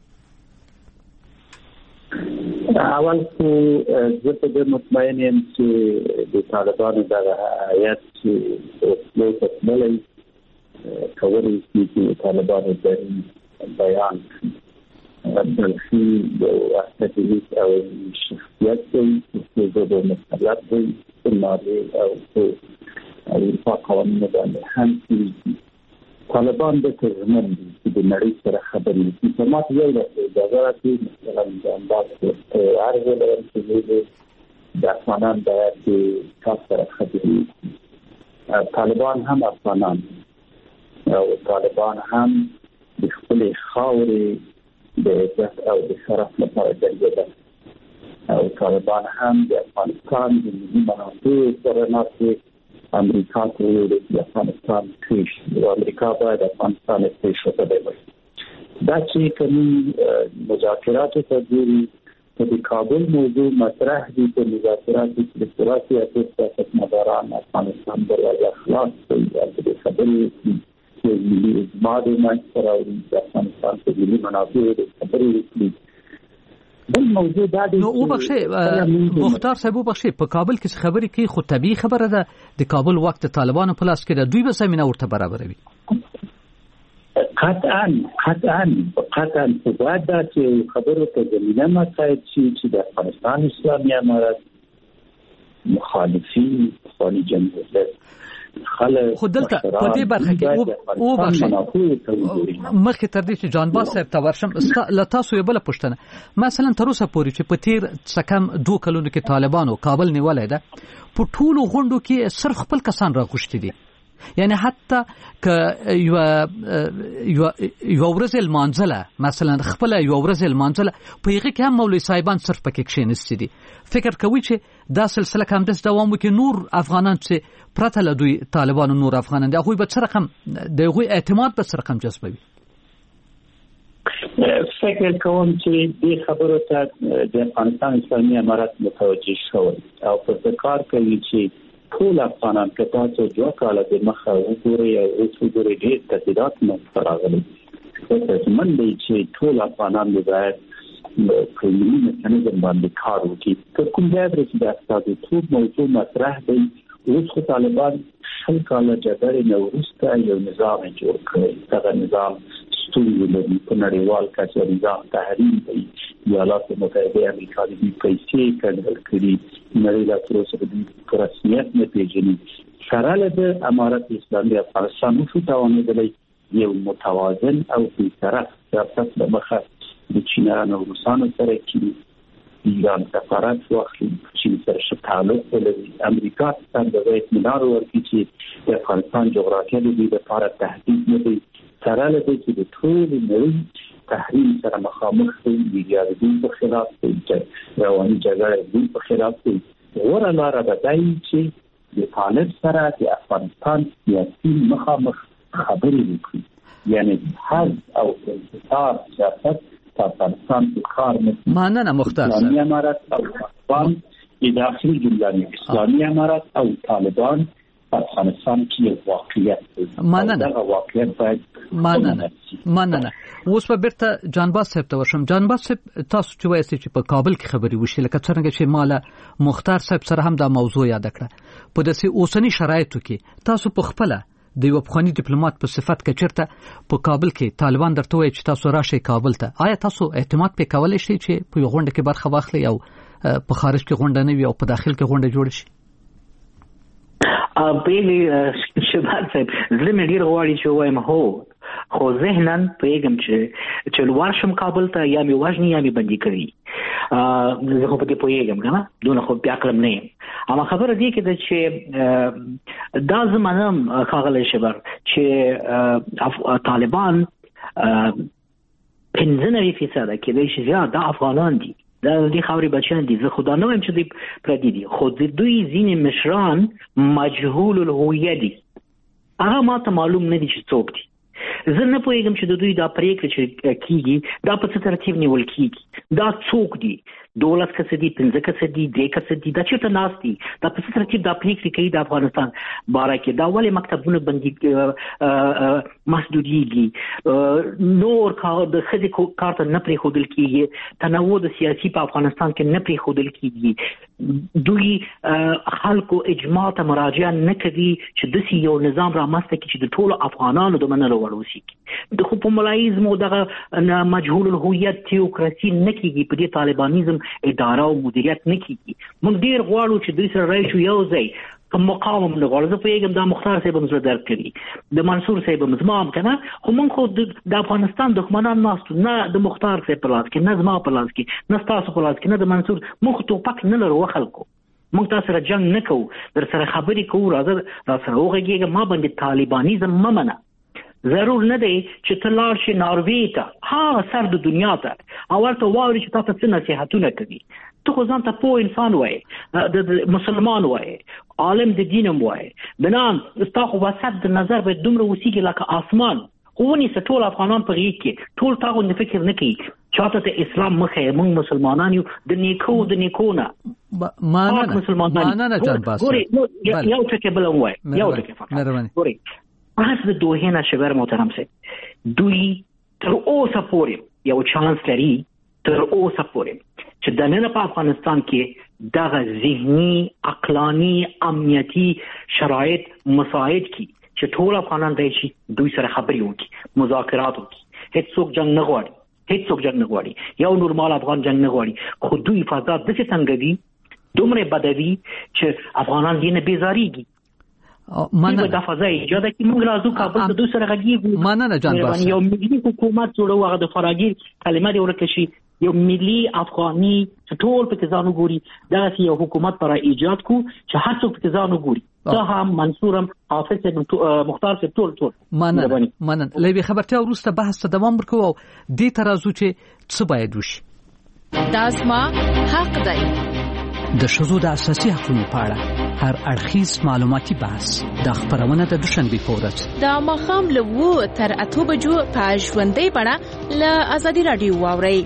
اول خو زه په دې مطمئن یم چې د طالبانو دغه هیات چې اوسلو ته تللی کولی شي چې طالبانو د بیان بلخي یو استراتیژیک او شخصیت دی چې زه د مسلط دی په ناروې او په اروپا قوانینو باندې هم کېږي. طالبان د ترمن دي چې د نړۍ سره خبرې وکړي. په ما ته یو اجازه راکړي، مثلا د امباس عرض لرم چې د افغانان باید د تاسو سره خبرې وکړي. طالبان هم افغانان او طالبان هم د خپلې خاورې د عزت او د شرف لپاره جنګېدل، او طالبان هم د افغانستان د ملي منافعو سره ناست امریکا ته ویل چې افغانستان کېش او امریکا باید افغانستان کېش وکړي. دا چې کومي مذاکرات ته ګوري په د کابل موضوع مطرح دي، په مذاکرات کې د سیاسي او سیاستمداران افغانستان دروازه خلاص کړي او د خبرې چې ملي اجماع د منځ راوړي د افغانستان په ملي منافعو د خبرې وکړي. بل موضوع دا دی نو وبخښئ مختار صاحب، وبخښئ په کابل کې خبرې کوي، خو طبیعي خبره ده د کابل وخت طالبانو په لاس کې ده، دوی به زمینه ورته برابروي. قطعا قطعا قطعا باید دا چې خبرو ته زمینه مساعد شي چې د افغانستان اسلامي امارت مخالفین خالي جمهوریت خو دلته په دې برخه کې او بخښي مخکې تر دې چې جانباز صاحب ته ورشم له تاسو یو بل پوښتنه مثلا تر اوسه پورې چې په تیر څه کم دوه کلونو کې طالبانو کابل نیولای ده په ټولو غونډو کې صرف خپل کسان راغوښتي دي یعنی حتی که یو یو یو ورځ المانزله مثلا خپل یو ورځ المانزله په هغه کې هم مولوي صاحبان صرف پکې کښینستي دي فکر کوي چې دا سلسله کوم د دوام وکړي نور افغانان چې پرته له دوی طالبانو نور افغانان دي هغه به څه رقم د هغه اعتماد به څه رقم جذبوي فکر کوم چې دې خبرو ته د افغانستان اسلامي امارت متوجه شوی او په کار کوي چې ټول افغانان که تاسو دوه کاله د مخه وګورئ او اوس وګورئ ډېر تهدیدات منځته راغلي من دی چې ټول افغانان باید په ملي میکانیزم باندې کار وکړي که کوم ځای چې د استازیتوب موضوع مطرح دی اوس خو طالبان شل کاله جګړې نه وروسته یو نظام جوړ کړی دغه نظام ستونزې لري په نړیوال کچه نظام تحریم دی ایالات متحده امریکا د پیسې کنټرول کړي نړۍ لا تر اوسه د رسمیت نه پیژني سره له امارت اسلامي افغانستان شو توانېدلی یو متوازن او بی‌طرف سیاست له مخه د چینایانو او روسانو سره کې ایران سفارت واخلي چې سره ښه تعلق ولري امریکا ته د اطمینان ورکړي چې د افغانستان جغرافیه د دې لپاره تهدید نه دی سره له دې چې د ټول نړۍ تحریم سره مخامخ دي ویډیو په خلاف دي رواني جګړه دي په خلاف دي ورته لاره ده چې د طالب سره د افغانستان سیاسي مخامخ خبرې وکړي یعنی حل او انتصار سیاست افغانستان کې کار نه ماننه مختار اسلامي امارت او طالبان داخلي جمله اسلامي امارت او طالبان افغانستان کې واقعیت ماننه واقعیت باید ماننه ماننه اوس په بیرته جانباز صاحب ته ورشم جانباز صاحب تاسو چې وایي چې په کابل کې خبري وشي لکه څنګه چې مالا مختار صاحب سره هم دا موضوع یاد کړه په داسې اوسنی شرایطو کې تاسو په خپل د یو افغاني ډیپلوماټ په صفت کې چیرته په کابل کې طالبان درته وایي چې تاسو راشئ کابل ته آیا تاسو اعتماد پې کولای شئ چې په یو غونډه کې برخه واخلئ او په خارج کې غونډه نه وي او په داخل کې غونډه جوړ شي بیلی شباب صاحب زړه مې ډیر غواړي چې وایم هو خو ذهناً پیغام چې چې ورشم کابل ته یا مې وژني یا مې بندي کوي زه خو په دې پیغام کنه دونه خو بیا کلم نه اما خبره دی کې چې دا زمانم خاغله شبر چې طالبان پنځه فیصد کې د زیات د افغانان دي دا د خاوري بچیان دي زه خدا نه وایم چې دوی پردي دي خو د دوی ځینې مشران مجهول الهویه دي هغه ماته معلوم نه دي چې څوک دي زه نه پوهیږم چې د دوی دا پریکړه چې کیږي دا په څه ترتیب نیول کیږي دا څوک دي دولت کسه دي پنځه کسه دي د کسه دي دا چې ته ناس دي دا په څه ترتیب دا پریکړه کوي د افغانستان باره کې دا ولې مکتبونه بندي محدوديږي نور کار د خدي کارت نه پرې خودل کیږي تنوع د سیاسي په افغانستان کې نه پرې خودل کیږي دوی خلکو اجماع ته مراجعه نه کوي چې د یو نظام را ماسته کې چې د ټولو افغانانو د منلو وړ وسی د خو په ملایزم او دغه مجهول الهویت تیوکراسي نه کیږي په دې طالبانیزم اداره او مدیریت نه کیږي موږ ډیر غواړو چې دوی سره راشو یو ځای کوم مقاوم نه غواړو زه پیغام د مختار صاحب مزه درک کړي د منصور صاحب مزمام کنه خو موږ خو د افغانستان دښمنان ناستو نه د مختار صاحب په لاس کې نه زما په لاس کې نه تاسو په لاس کې نه د منصور موږ ته پک نه لرو خلکو موږ تاسو سره جنگ نه کوو در سره خبرې کوو راځه را سره وګورئ ما باندې طالبانیزم ممنه ضرور نه دی چې تلار شي ناروی ته ها سر د دنیا ته او ورته وایي چې تاسو څه نصيحتونه کوي ته خو ځان ته پوه انسان وای د مسلمان وای عالم د دینم وای بنان تاسو وسط د نظر به دومره وسیږي لکه اسمان خونی ټول افغانان په غیږ کې ټول تاغو نه فکر نه کوي چاته ته اسلام مخه موږ مسلمانان یو د نیکو د نیکونه ما نه ما نه جنباس یو ټکی بل وای یو ټکی فقط ګوري از د دوه نه شبر محترم سي دوی تر اوسه پورې یو چانس لري تر اوسه پورې چې د نن په افغانستان کې دغه ذهني عقلاني امنیتي شرایط مساعد کی چې ټول افغانان راشي دوی سره خبرې وکړي مذاکرات وکړي هیڅ څوک جنگ نه غواړي هیڅ څوک جنگ نه غواړي یو نورمال افغان جنگ نه غواړي خو دوی فضا د څه څنګه دي دومره بدوي چې افغانان دې نه بیزاریږي مننه د فضا ایجاد کی موږ راځو کابل ته دوی سره غږیږو. مننه جان باس. یو ملي حکومت جوړو هغه د فراگیر کلمه دی ورکه شي یو ملي افغاني ټول په ځانو ګوري دا یو حکومت پر ایجاد کو چې هر څوک په ځانو ګوري ته هم منصورم حافظ مختار سے ټول ټول. مننه مننه لوي خبرته ورسته بحث ته دوام ورکو او دې ترازو چې څه باید وشي. دا زما حق دی. د ښځو د اساسي حقوقو په اړه هر اړخیز معلوماتي بحث د خبرونه د دوشنبه په ورځ د ماښام له اوه تر اته بجو په ژوندۍ بڼه له ازادي رادیو واورئ.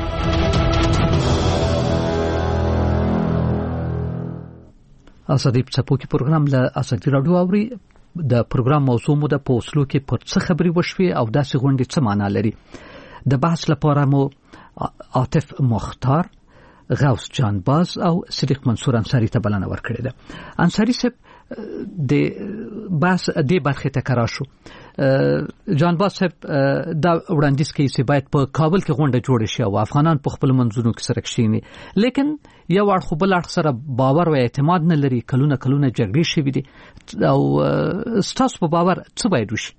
ازادي څپوکي پروګرام له ازادي رادیو اوري. د پروګرام موضوع مو د پوسلو کې پر څه خبري وشوي او داسې غونډې څه معنا لري. د بحث لپاره مو عاطف مختار، غوث جان باز او صدیق منصور انصاری ته بلنه ورکړې ده. انصاری صاحب د بحث د برخه ته کرا شو. جان باز صاحب دا وړاندیز کوي چې باید په کابل کې غونډه جوړه شي او افغانان په خپل منځونو کې سره کښیني، لیکن یو اړخ بل اړخ سره باور او اعتماد نه لري. کلونه کلونه جګړې شوې دي او ستاسو په باور څه باید وشي؟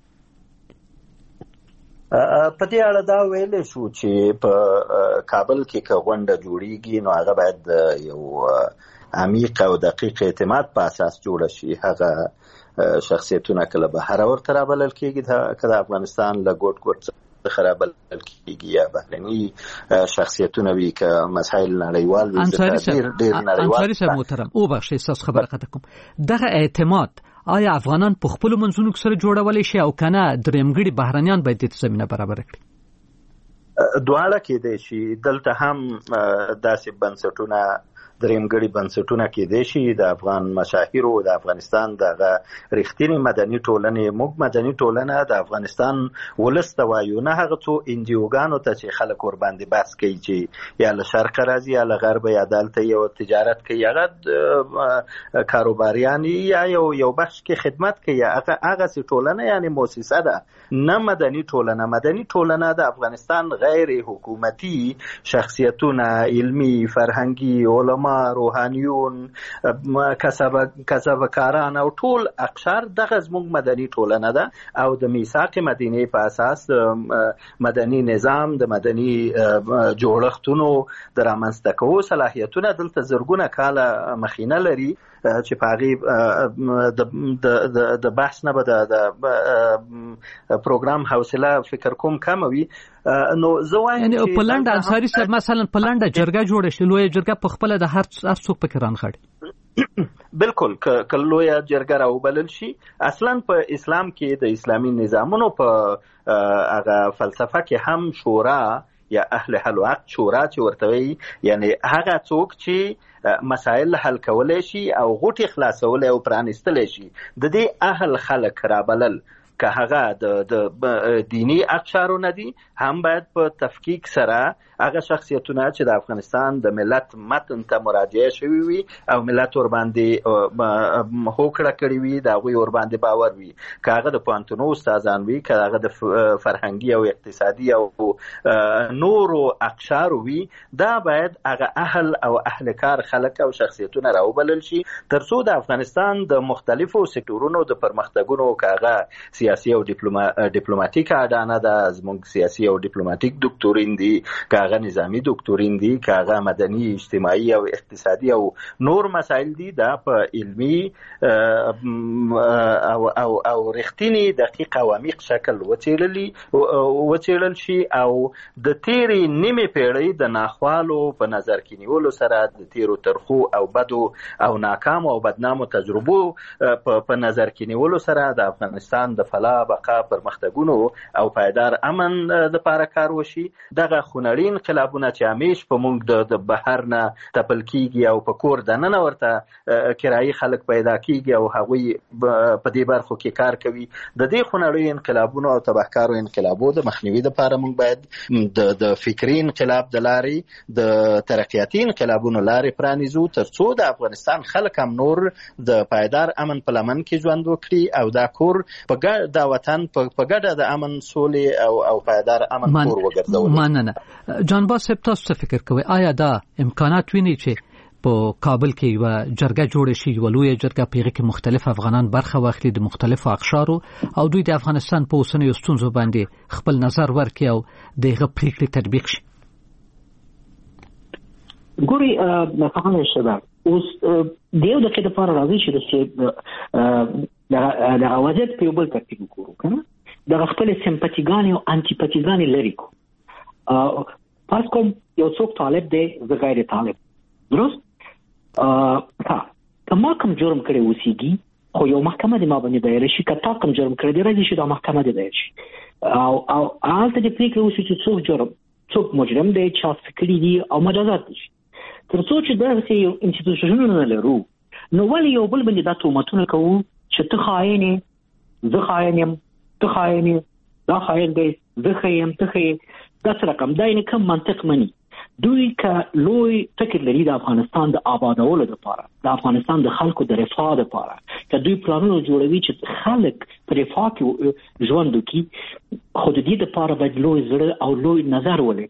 په دې اړه دا ویل شو چې په کابل کې که غونډه جوړیږي نو هغه باید یو عمیق او دقیق اعتماد په اساس جوړ شي. هغه شخصیتونه کله بهر ورته رابلل کېږي که د افغانستان له ګوټ ګوټ څخه رابلل کېږي یا بهرني شخصیتونه وي که مسایل نړیوال وي. انصاري صاحب محترم وبخښئ ستاسو خبره قطع کوم. دغه اعتماد آیا افغانان په خپل منځونو کې سره جوړولی شي او کنه درېمګړي بهرنیان باید د زمينه برابر کړي؟ دواړه کېدای شي. دلته هم داسې بنسټونه درېمګړي بنسټونه کېدای شي د افغان مشاهیرو د افغانستان دغه رښتینی مدني ټولنې. موږ مدني ټولنه د افغانستان ولس ته وایو، نه هغه څو انجیوګانو ته چې خلک ورباندې بحث کوي چې یا له شرق راځي یا له غرب یا دلته یو تجارت کوي، هغه کاروباریان یا یو یو بخش کې خدمت کوي. هغه هغه ټولنه یعنی مؤسسه ده، نه مدني ټولنه. مدني ټولنه د افغانستان غیر حکومتي شخصیتونه، علمي، فرهنګي، علما، روحانیون، کسبکاران او ټول اقشار دغه زموږ مدني ټولنه ده او د میثاق مدینه په اساس مدني نظام د مدني جوړښتونو د رامنځته کولو صلاحیتونه دلته زرګونه کاله مخینه لري چې په هغې د بحث نه به د پروګرام حوصله فکر کوم کم وي. نو زه وایم چې په لنډه انصاري صاحب مثلا په لنډه جرګه جوړه شي، لویه جرګه په خپله د هر څوک پکې رانغاړي. بالکل که لویه جرګه راوبلل شي. اصلا په اسلام کې د اسلامي نظامونو په هغه فلسفه کې هم شورا یا اهل حل و عقد شورا چې ورته وایي، یعنی هغه څوک چې مسائل حل کولای شي او غوټې خلاصولی او پرانیستلی شي، د دې اهل خلک رابلل که هغه د دینی اقشارو نه دي هم باید په تفکیک سره هغه شخصیتونه چې د افغانستان د ملت متن ته مراجعه شوي وي او ملت ورباندې هوکړه کړې وي، د هغوی ورباندې باور وي، که هغه د پوهنتونو استادان وي، که هغه د فرهنګي او اقتصادي او نورو اقشارو وي، دا باید هغه اهل او اهل کار خلک او شخصیتونه راوبلل شي تر څو د افغانستان د مختلفو سکتورونو د پرمختګونو که هغه سیاسي او ډیپلوماټیک اډانه ده، زموږ سیاسي او ډیپلوماټیک دکتورین دي، که هغه نظامی دکتورین دي، که هغه مدني اجتماعي او اقتصادي او نور مسایل دي، دا په علمي او او او رښتینی دقیق او عمیق شکل وڅېړلي وڅېړل شي او د تیرې نیمې پیړۍ د ناخوالو په نظر کې نیولو سره د تیرو ترخو او بدو او ناکامو او بدنامو تجربو په نظر کې نیولو سره د افغانستان د فلاح بقا پرمختګونو او پایدار امن د پاره کار وشي. دغه خونړي انقلابونه چې همیش په موږ د بهر نه تپل کیږي او په کور دننه ورته کرایي خلک پیدا کیږي او هغوی په دې برخو کې کار کوي، د دې خونړي انقلابونو او تبهکارو انقلابو د مخنیوي لپاره موږ باید د د فکري انقلاب د لارې د ترقیاتي انقلابونو لارې پرانیزو تر څو د افغانستان خلک هم نور د پایدار امن په لمن کې ژوند وکړي او دا کور په دا وطن په ګډه د امن سولې او او پایدار امن کور وګرځول. مننه. جان باز صاحب تاسو څه فکر کوئ؟ آیا دا امکانات ویني چې په کابل کې یو جرګه جوړ شي، یو لوی جرګه په کې مختلف افغانان برخه واخلي د مختلفو اقشارو او دوی د افغانستان په اوسنیو ستونزو باندې خپل نظر ورکړي او دغه پریکړې تطبیق شي. ګوري مثلا شباب اوس دیو د کده لپاره راځي چې د د اوازت په بل ترتیب وکړو کنه د خپل سمپاتیګان او انټیپاتیګان لري کو پس کوم یو څوک طالب دی زه غیر طالب درست ها کما کوم جرم کړی وسیږي خو یو محکمه د ما باندې دایر شي کته کوم جرم کړی دی راځي چې د محکمه د دایر شي او او حالت د پریکړې وسې چې څوک جرم څوک مجرم دی چا فکری دی او مجازات دي تر څو چې دغه یو انسټیټیوشنونه لرو نو ولې یو بل باندې دا تهمتونه کوو چې ته خاين یې زه خاين یم ته خاين یې دا خاين دی زه خاين ته خاين دا څه رقم دا نه کوم منطق مني. دوی که لوی فکر لري د افغانستان د آبادولو لپاره د افغانستان د خلکو د رفاه لپاره چې دوی پلانونه جوړوي چې خلک په رفاه کې ژوند وکړي خو د دې لپاره باید لوی زړه او لوی نظر ولري،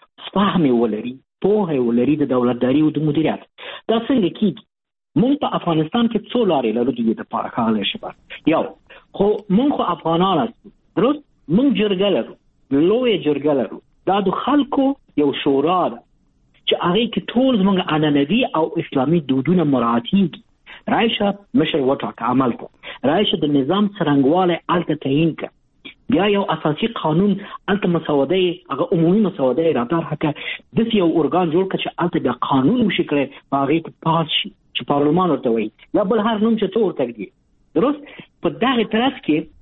فهم ولري، پوهه ولري د دولتداري او د مدیریت. دا څنګه کیږي؟ مونږ په افغانستان کې څو لارې لرو د دې لپاره خاله شي. یو خو مونږ خو افغانان یو درست مونږ جرګه لرو، لوی جرګه لرو، دا د خلکو یو شورا ده چې هغه کې ټول زموږ عنعنوي او اسلامي دودونه مراعاتيږي. راشه مشر وټاکه عمل کو، راشه د نظام څرنګواله الته تعین ک، بیا یو اساسي قانون الته مسوده هغه عمومي مسوده راټار حکه د یو ارګان جوړ کړي چې الته د قانون وشي کړي هغه ته پاس شي چې پارلمان ورته وایي یا بل هر نوم چې څور تګ دي. درست په دغه طرف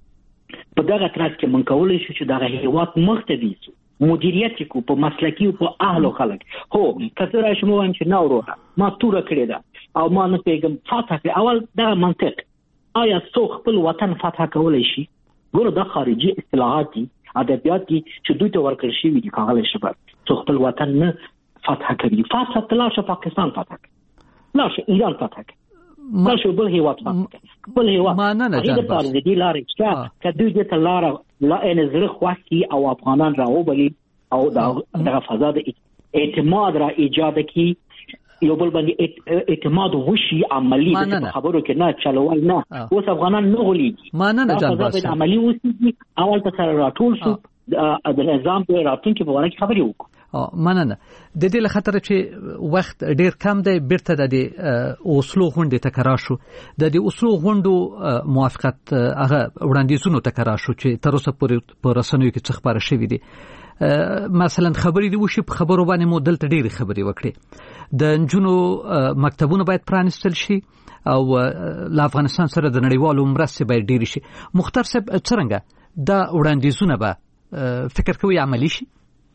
کې په دغه طرف کې من کولای شو چې دغه هیواد مخته دي مدیریت کو په مسلکی او په اهل خلک. هو کثر شمو وایم چې نو روحه ما توره کړی دا او ما نه پیغام فتح کړ. اول دا منطق آیا څوک خپل وطن فتح کولای شي؟ ګوره دا خارجي اصطلاحات دي ادبیات دي چې دوی ته ورکړل شوي دي کاغله شباب څوک خپل وطن نه فتح کوي. فتح تلاشه پاکستان فتح کوي، لاشه ایران فتح کوي، لاشه بل هیواد فتح کوي، بل هیواد ما نه نه جان بس دې لارې چې کدوې دې ته لار لا ان زره خواستی او افغانان راوبلی او دغه فضا د اعتماد را ایجاد کی یو بل باندې اعتماد وشي عملی د خبرو کې نه چلوال نه اوس افغانان نه غولېږي. ما نه نه جان بس عملی وسی اول ته سره راټول شو د نظام په راتلونکي په اړه خبرې وکړو. مننه. د دې له خاطر چې وخت ډیر کم دی بیرته د اوسلو غونډې ته کرا شو د دې اوسلو غونډو موافقت هغه وړاندیزونو ته کرا شو چې تر اوسه پورې په رسنیو کې څه خبره شوې دي. مثلا خبرې دی وشي په خبرو باندې مو دلته ډېری خبرې وکړي د نجونو مکتبونه باید پرانستل شي او له افغانستان سره د نړیوالو مرستې باید ډېرې شي. مختار صاحب څرنګه دا وړاندیزونه به فکر کوي عملي شي؟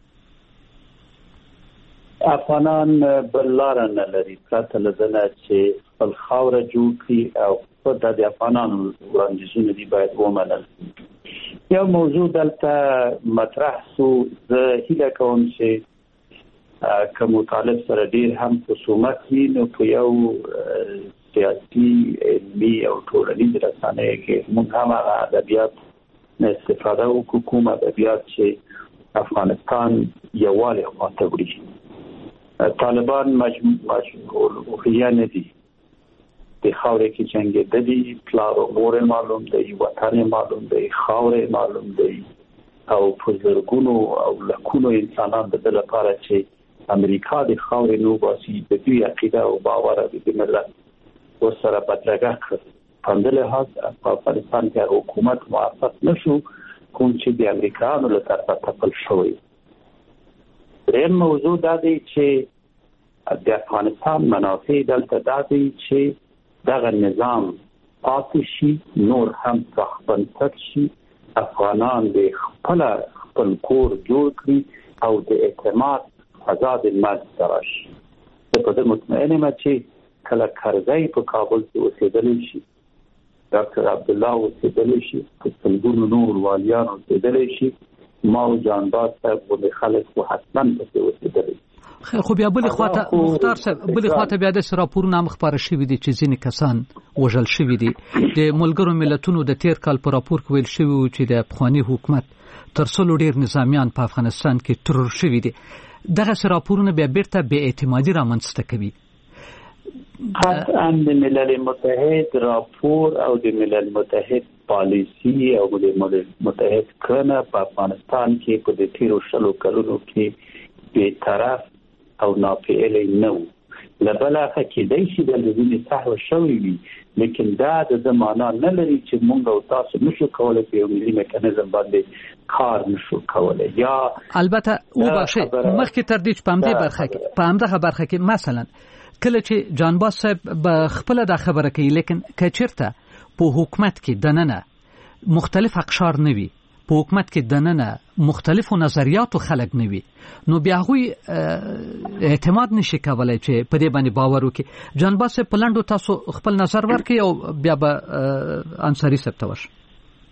افغانان بل لار نه لري پرته له دې چې خپل خاوره جوړ کړي او په د افغانانو وړاندیزونه دي باید ومنل. یو موضوع دلته مطرح سو زه هیله کوم چې کوم مطالب سره ډیر هم خصومت وي نو په یو سیاسي علمي او ټولنیز رسنۍ کې موږ هم هغه ادبیات نه استفاده وکړو کوم ادبیات چې افغانستان یووالی خواته وړي. طالبان مجموعه نه دي د خاورې کې جنګ دي، پلار او مور معلوم دی، وطن معلوم دی، خاورې معلوم دی او په زرګونو او لکونو انسانان د دې لپاره چې امریکا د خاورې نو باسي د دې عقیده او باور د ملت ورسره بدرګه کړ. په دې لحاظ په افغانستان کې حکومت موافق نشو کوم چې د امریکایانو له طرفه تپل شوی. دریم موضوع دا دی چې د افغانستان منافع دلته دا دی چې دغه نظام آتشي نور هم ځخبنتر شي، افغانان د خپل خپل کور جوړ کړي او د اعتماد فضا د منځ راشي. زه په دې مطمئن یم چې کله کرزی په کابل کې اوسېدلی شي، ډاکټر عبدالله اوسېدلی شي، په سلګونو نور والیان اوسېدلی شي، ما او جانباز صاحب غوندې خلک خو حتما پسې اوسېدلی. خو بیا بلې خواته مختار صاحب بلې خواته بیا د راپورونه هم خپاره شوي دي چې ځینې کسان وژل شوي دي. د ملګرو ملتونو د تیر کال په راپور کې ویل شوي و چې د پخواني حکومت تر سلو ډېر نظامیان په افغانستان کې ترور شوي دي. دغسې راپورونه بیا بیرته بې اعتمادي رامنځته کوي. قطعا د ملل متحد راپور او د ملل متحد پالیسی او د ملل متحد کړنه په افغانستان کې په د تیرو شلو کلونو کې به طرف او ناپېل نه و. لبلا کې د شي د لوی صحو شوی وي، لیکن دا د زمانہ نه لري چې موږ او تاسو نشو کولای په یو ملي میکانیزم باندې کار نشو کولای. یا البته او باشه مخکې تر دې چې په همدې برخه کې په همدغه برخه کې مثلا کله چې جانباز صاحب به خپل د خبره کوي، لیکن کچرته په حکومت کې دننه مختلف اقشار نه وي، په حکومت کې دننه مختلفو نظریاتو خلک نه وي، نو بیا هغوی اعتماد نشي کولای چې په دې باندې باور وکړي. جانباز صاحب په لنډو تاسو خپل نظر ورکړئ او بیا به انصاري صاحب ته ورشو.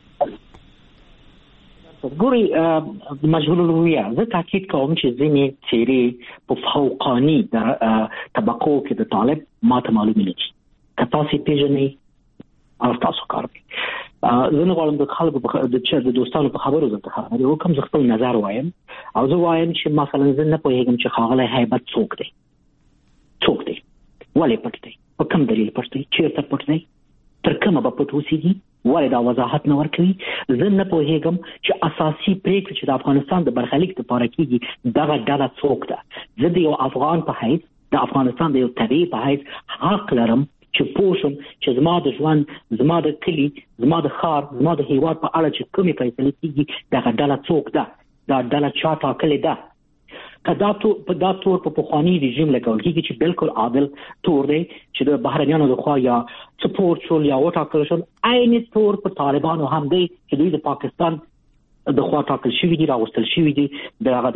ګوري مجهول الهویه زه تاکید کوم چې ځینې څیرې په فوقاني د طبقو کې د طالب ماته معلومه نه دي. که تاسو پیژنئ او تاسو کار کوي، زه نه غواړم د خلکو د چا د دوستانو په خبرو زه ته خبرې وکم، زه خپل نظر وایم او زه وایم چې مثلا زه نه پوهیږم چې ښاغلی هیبت څوک دی، څوک دی، ولې پټ دی، په کوم دلیل پټ دی، چیرته پټ دی، تر کومه به پټ اوسېږي، ولې دا وضاحت نه ورکوي. زه نه پوهیږم چې اساسي پریکړه چې د افغانستان د برخلیک لپاره کېږي دغه ډله څوک ده. زه د یو افغان په حیث د افغانستان د یو تبعي په حیث حق لرم چې پوه شم چې زما د ژوند، زما د کلي، زما د ښار، زما د هیواد په اړه چې کومې فیصلې کېږي دغه ډله څوک ده، دا ډله چا ټاکلې ده. که دا په دا تور په پخواني رژیم لګول کېږي چې بالکل عادل تور دی چې د بهرنیانو لخوا یا سپورټ شول یا وټاکل شول، عین تور په طالبانو هم دی چې دوی د پاکستان د خوا ټاکل شوي دي، راوستل شوي دي. دغه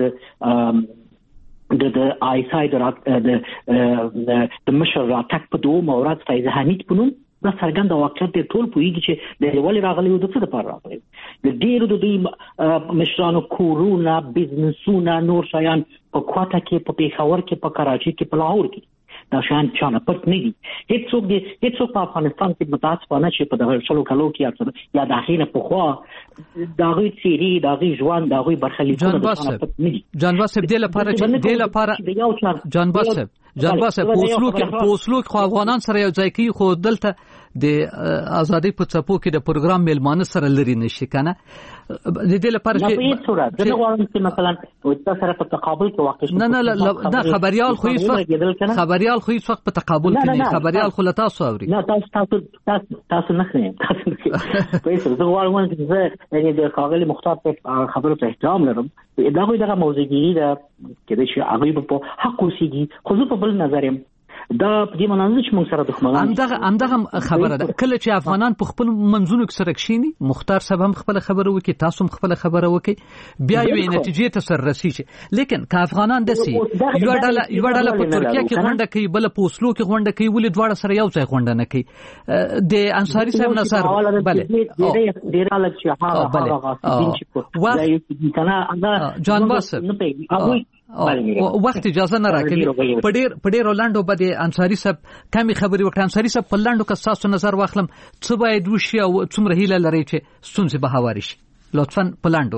د د آی اس آی د د مشر راتګ په دوه ورځ فیض حمید په نوم دا څرګند واقعیت دی. ټول پوهېږي چې د ولې راغلی و، د څه دپاره راغلی و. د ډېرو د دوی مشرانو کورونه، بزنسونه، نور شیان په کوټه کې، په پېښور کې، په کراچي کې، په لاهور کې دا شیان چانه پټ نه دي. هېڅوک دی هېڅوک په افغانستان کې متاسفانه چې په دغه شلو کلو کې یا د هغې نه پخوا د هغوی څېرې، د هغوی ژوند، د هغوی برخلیکونه د چانه پټ نه دي. جانباز صاحب دې لپاره چې دې لپاره جانباز صاحب جانباز صاحب په اوسلو کې په اوسلو کې خو افغانان سره یو ځای کوي، خو دلته د ازادۍ په څپو کې د پروګرام میلمانه سره لري نشي کنه. د دې لپاره چې په هیڅ صورت زه غواړم چې مثلا تاسو سره په تقابل کې واقع شي. نه نه دا خبريال خو هیڅ خبريال خو هیڅ وخت په تقابل کې نه، خبريال خو لتا تاسو اوري. نه تاسو تاسو تاسو نه خنئ تاسو په هیڅ زه غواړم چې زه یعنی د خاغلی مختار په خبرو ته احترام لرم. دا غوي دغه موضوعګيري دا کېدای شي هغه په حق اوسېږي، خو زه په بل نظر یم دا په دې معنی چې موږ سره دښمنان همدغه همدغه خبره ده. کله چې افغانان په خپل منځونو کې سره کښینی، مختار صاحب هم خپل خبره وکي، تاسو هم خپل خبره وکي، بیا یو نتیجې ته سر رسیږي. لیکن که افغانان دسي یو ډله یو ډله په ترکیه کې غونډه کوي، بل په اوسلو کې غونډه کوي، ولې دواړه سره یو ځای غونډه نه کوي؟ د انصاري صاحب نظر بله ډیر الګ چې هغه هغه غاصبین چې په کنه جانباز وخت اجازه نه راکوي. په ډیر په ډیر لاندو باندې انصاري صاحب کمی خبري وکړه. انصاري صاحب په لاندو کې تاسو نظر واخلم څه باید وشي او څومره هیله لري چې ستونزې به هواري شي؟ لطفا په لاندو.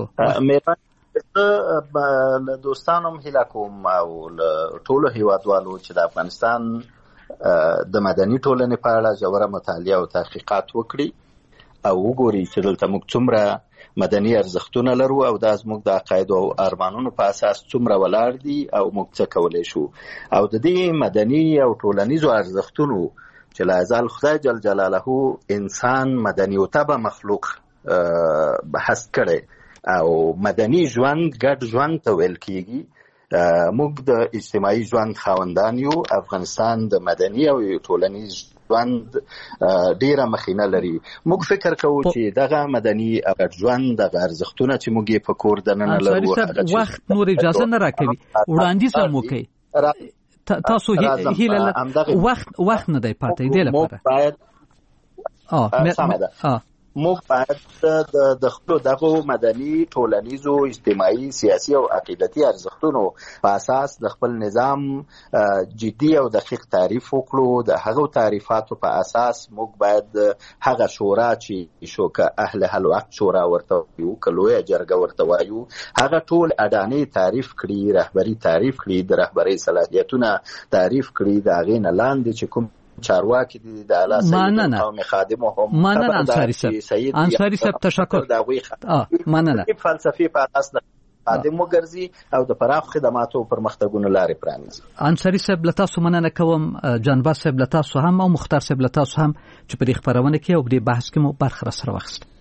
مې له دوستانو هیله کوم او ټولو هیوادوالو چې د افغانستان د مدني ټولنې په اړه ژوره مطالعه او تحقیقات وکړي او وګوري چې دلته موږ څومره مدني ارزښتونه لرو او دا زموږ د عقاید او ارمانونو په اساس څومره ولاړ دي او موږ څه کولی شو. او د دې مدني او ټولنیزو ارزښتونو چې لا یزال خدای جل جلاله انسان مدني او تبع مخلوق بحث کړي او مدني ژوند ګډ ژوند ته ویل کېږي. موږ د اجتماعي ژوند خاوندان یو. افغانستان د مدني او ټولنیز ژوند ډیره مخینه لري. موږ فکر کوو چې دغه مدني ژوند دغه ارزښتونه چې موږ یې په کور دننه لرو وخت نور اجازه نه راکوي. وړاندیز هم وکړي تاسو هیله وخت وخت نه دی پاتې دی لپاره. باید اه موږ باید د خپل دغه مدني ټولنیزو اجتماعي سیاسي او عقیدتي ارزښتونو په اساس د خپل نظام جدي او دقیق تعریف وکړو. د هغو تعریفاتو په اساس موږ باید هغه شورا چې شوکه اهل حل وقت شورا ورته وایو کلوې جرګه ورته وایو هغه ټول اډانې تعریف کړي، رهبری تعریف کړي، د رهبری صلاحیتونه تعریف کړي، د هغې نه لاندې چې کوم چارواکي دي د اعلی سید قومي خادمو هم مننه انصاري صاحب انصاري صاحب تشکر د هغوی مننه فلسفي په اساس خادم وګرځي او د پراخ خدماتو او پرمختګونو لارې پرانیزي. انصاري صاحب له تاسو مننه کوم، جانباز صاحب له تاسو هم او مختار صاحب له تاسو هم چې په دې خبرونه کې او په دې بحث کې مو برخه سره واخیسته.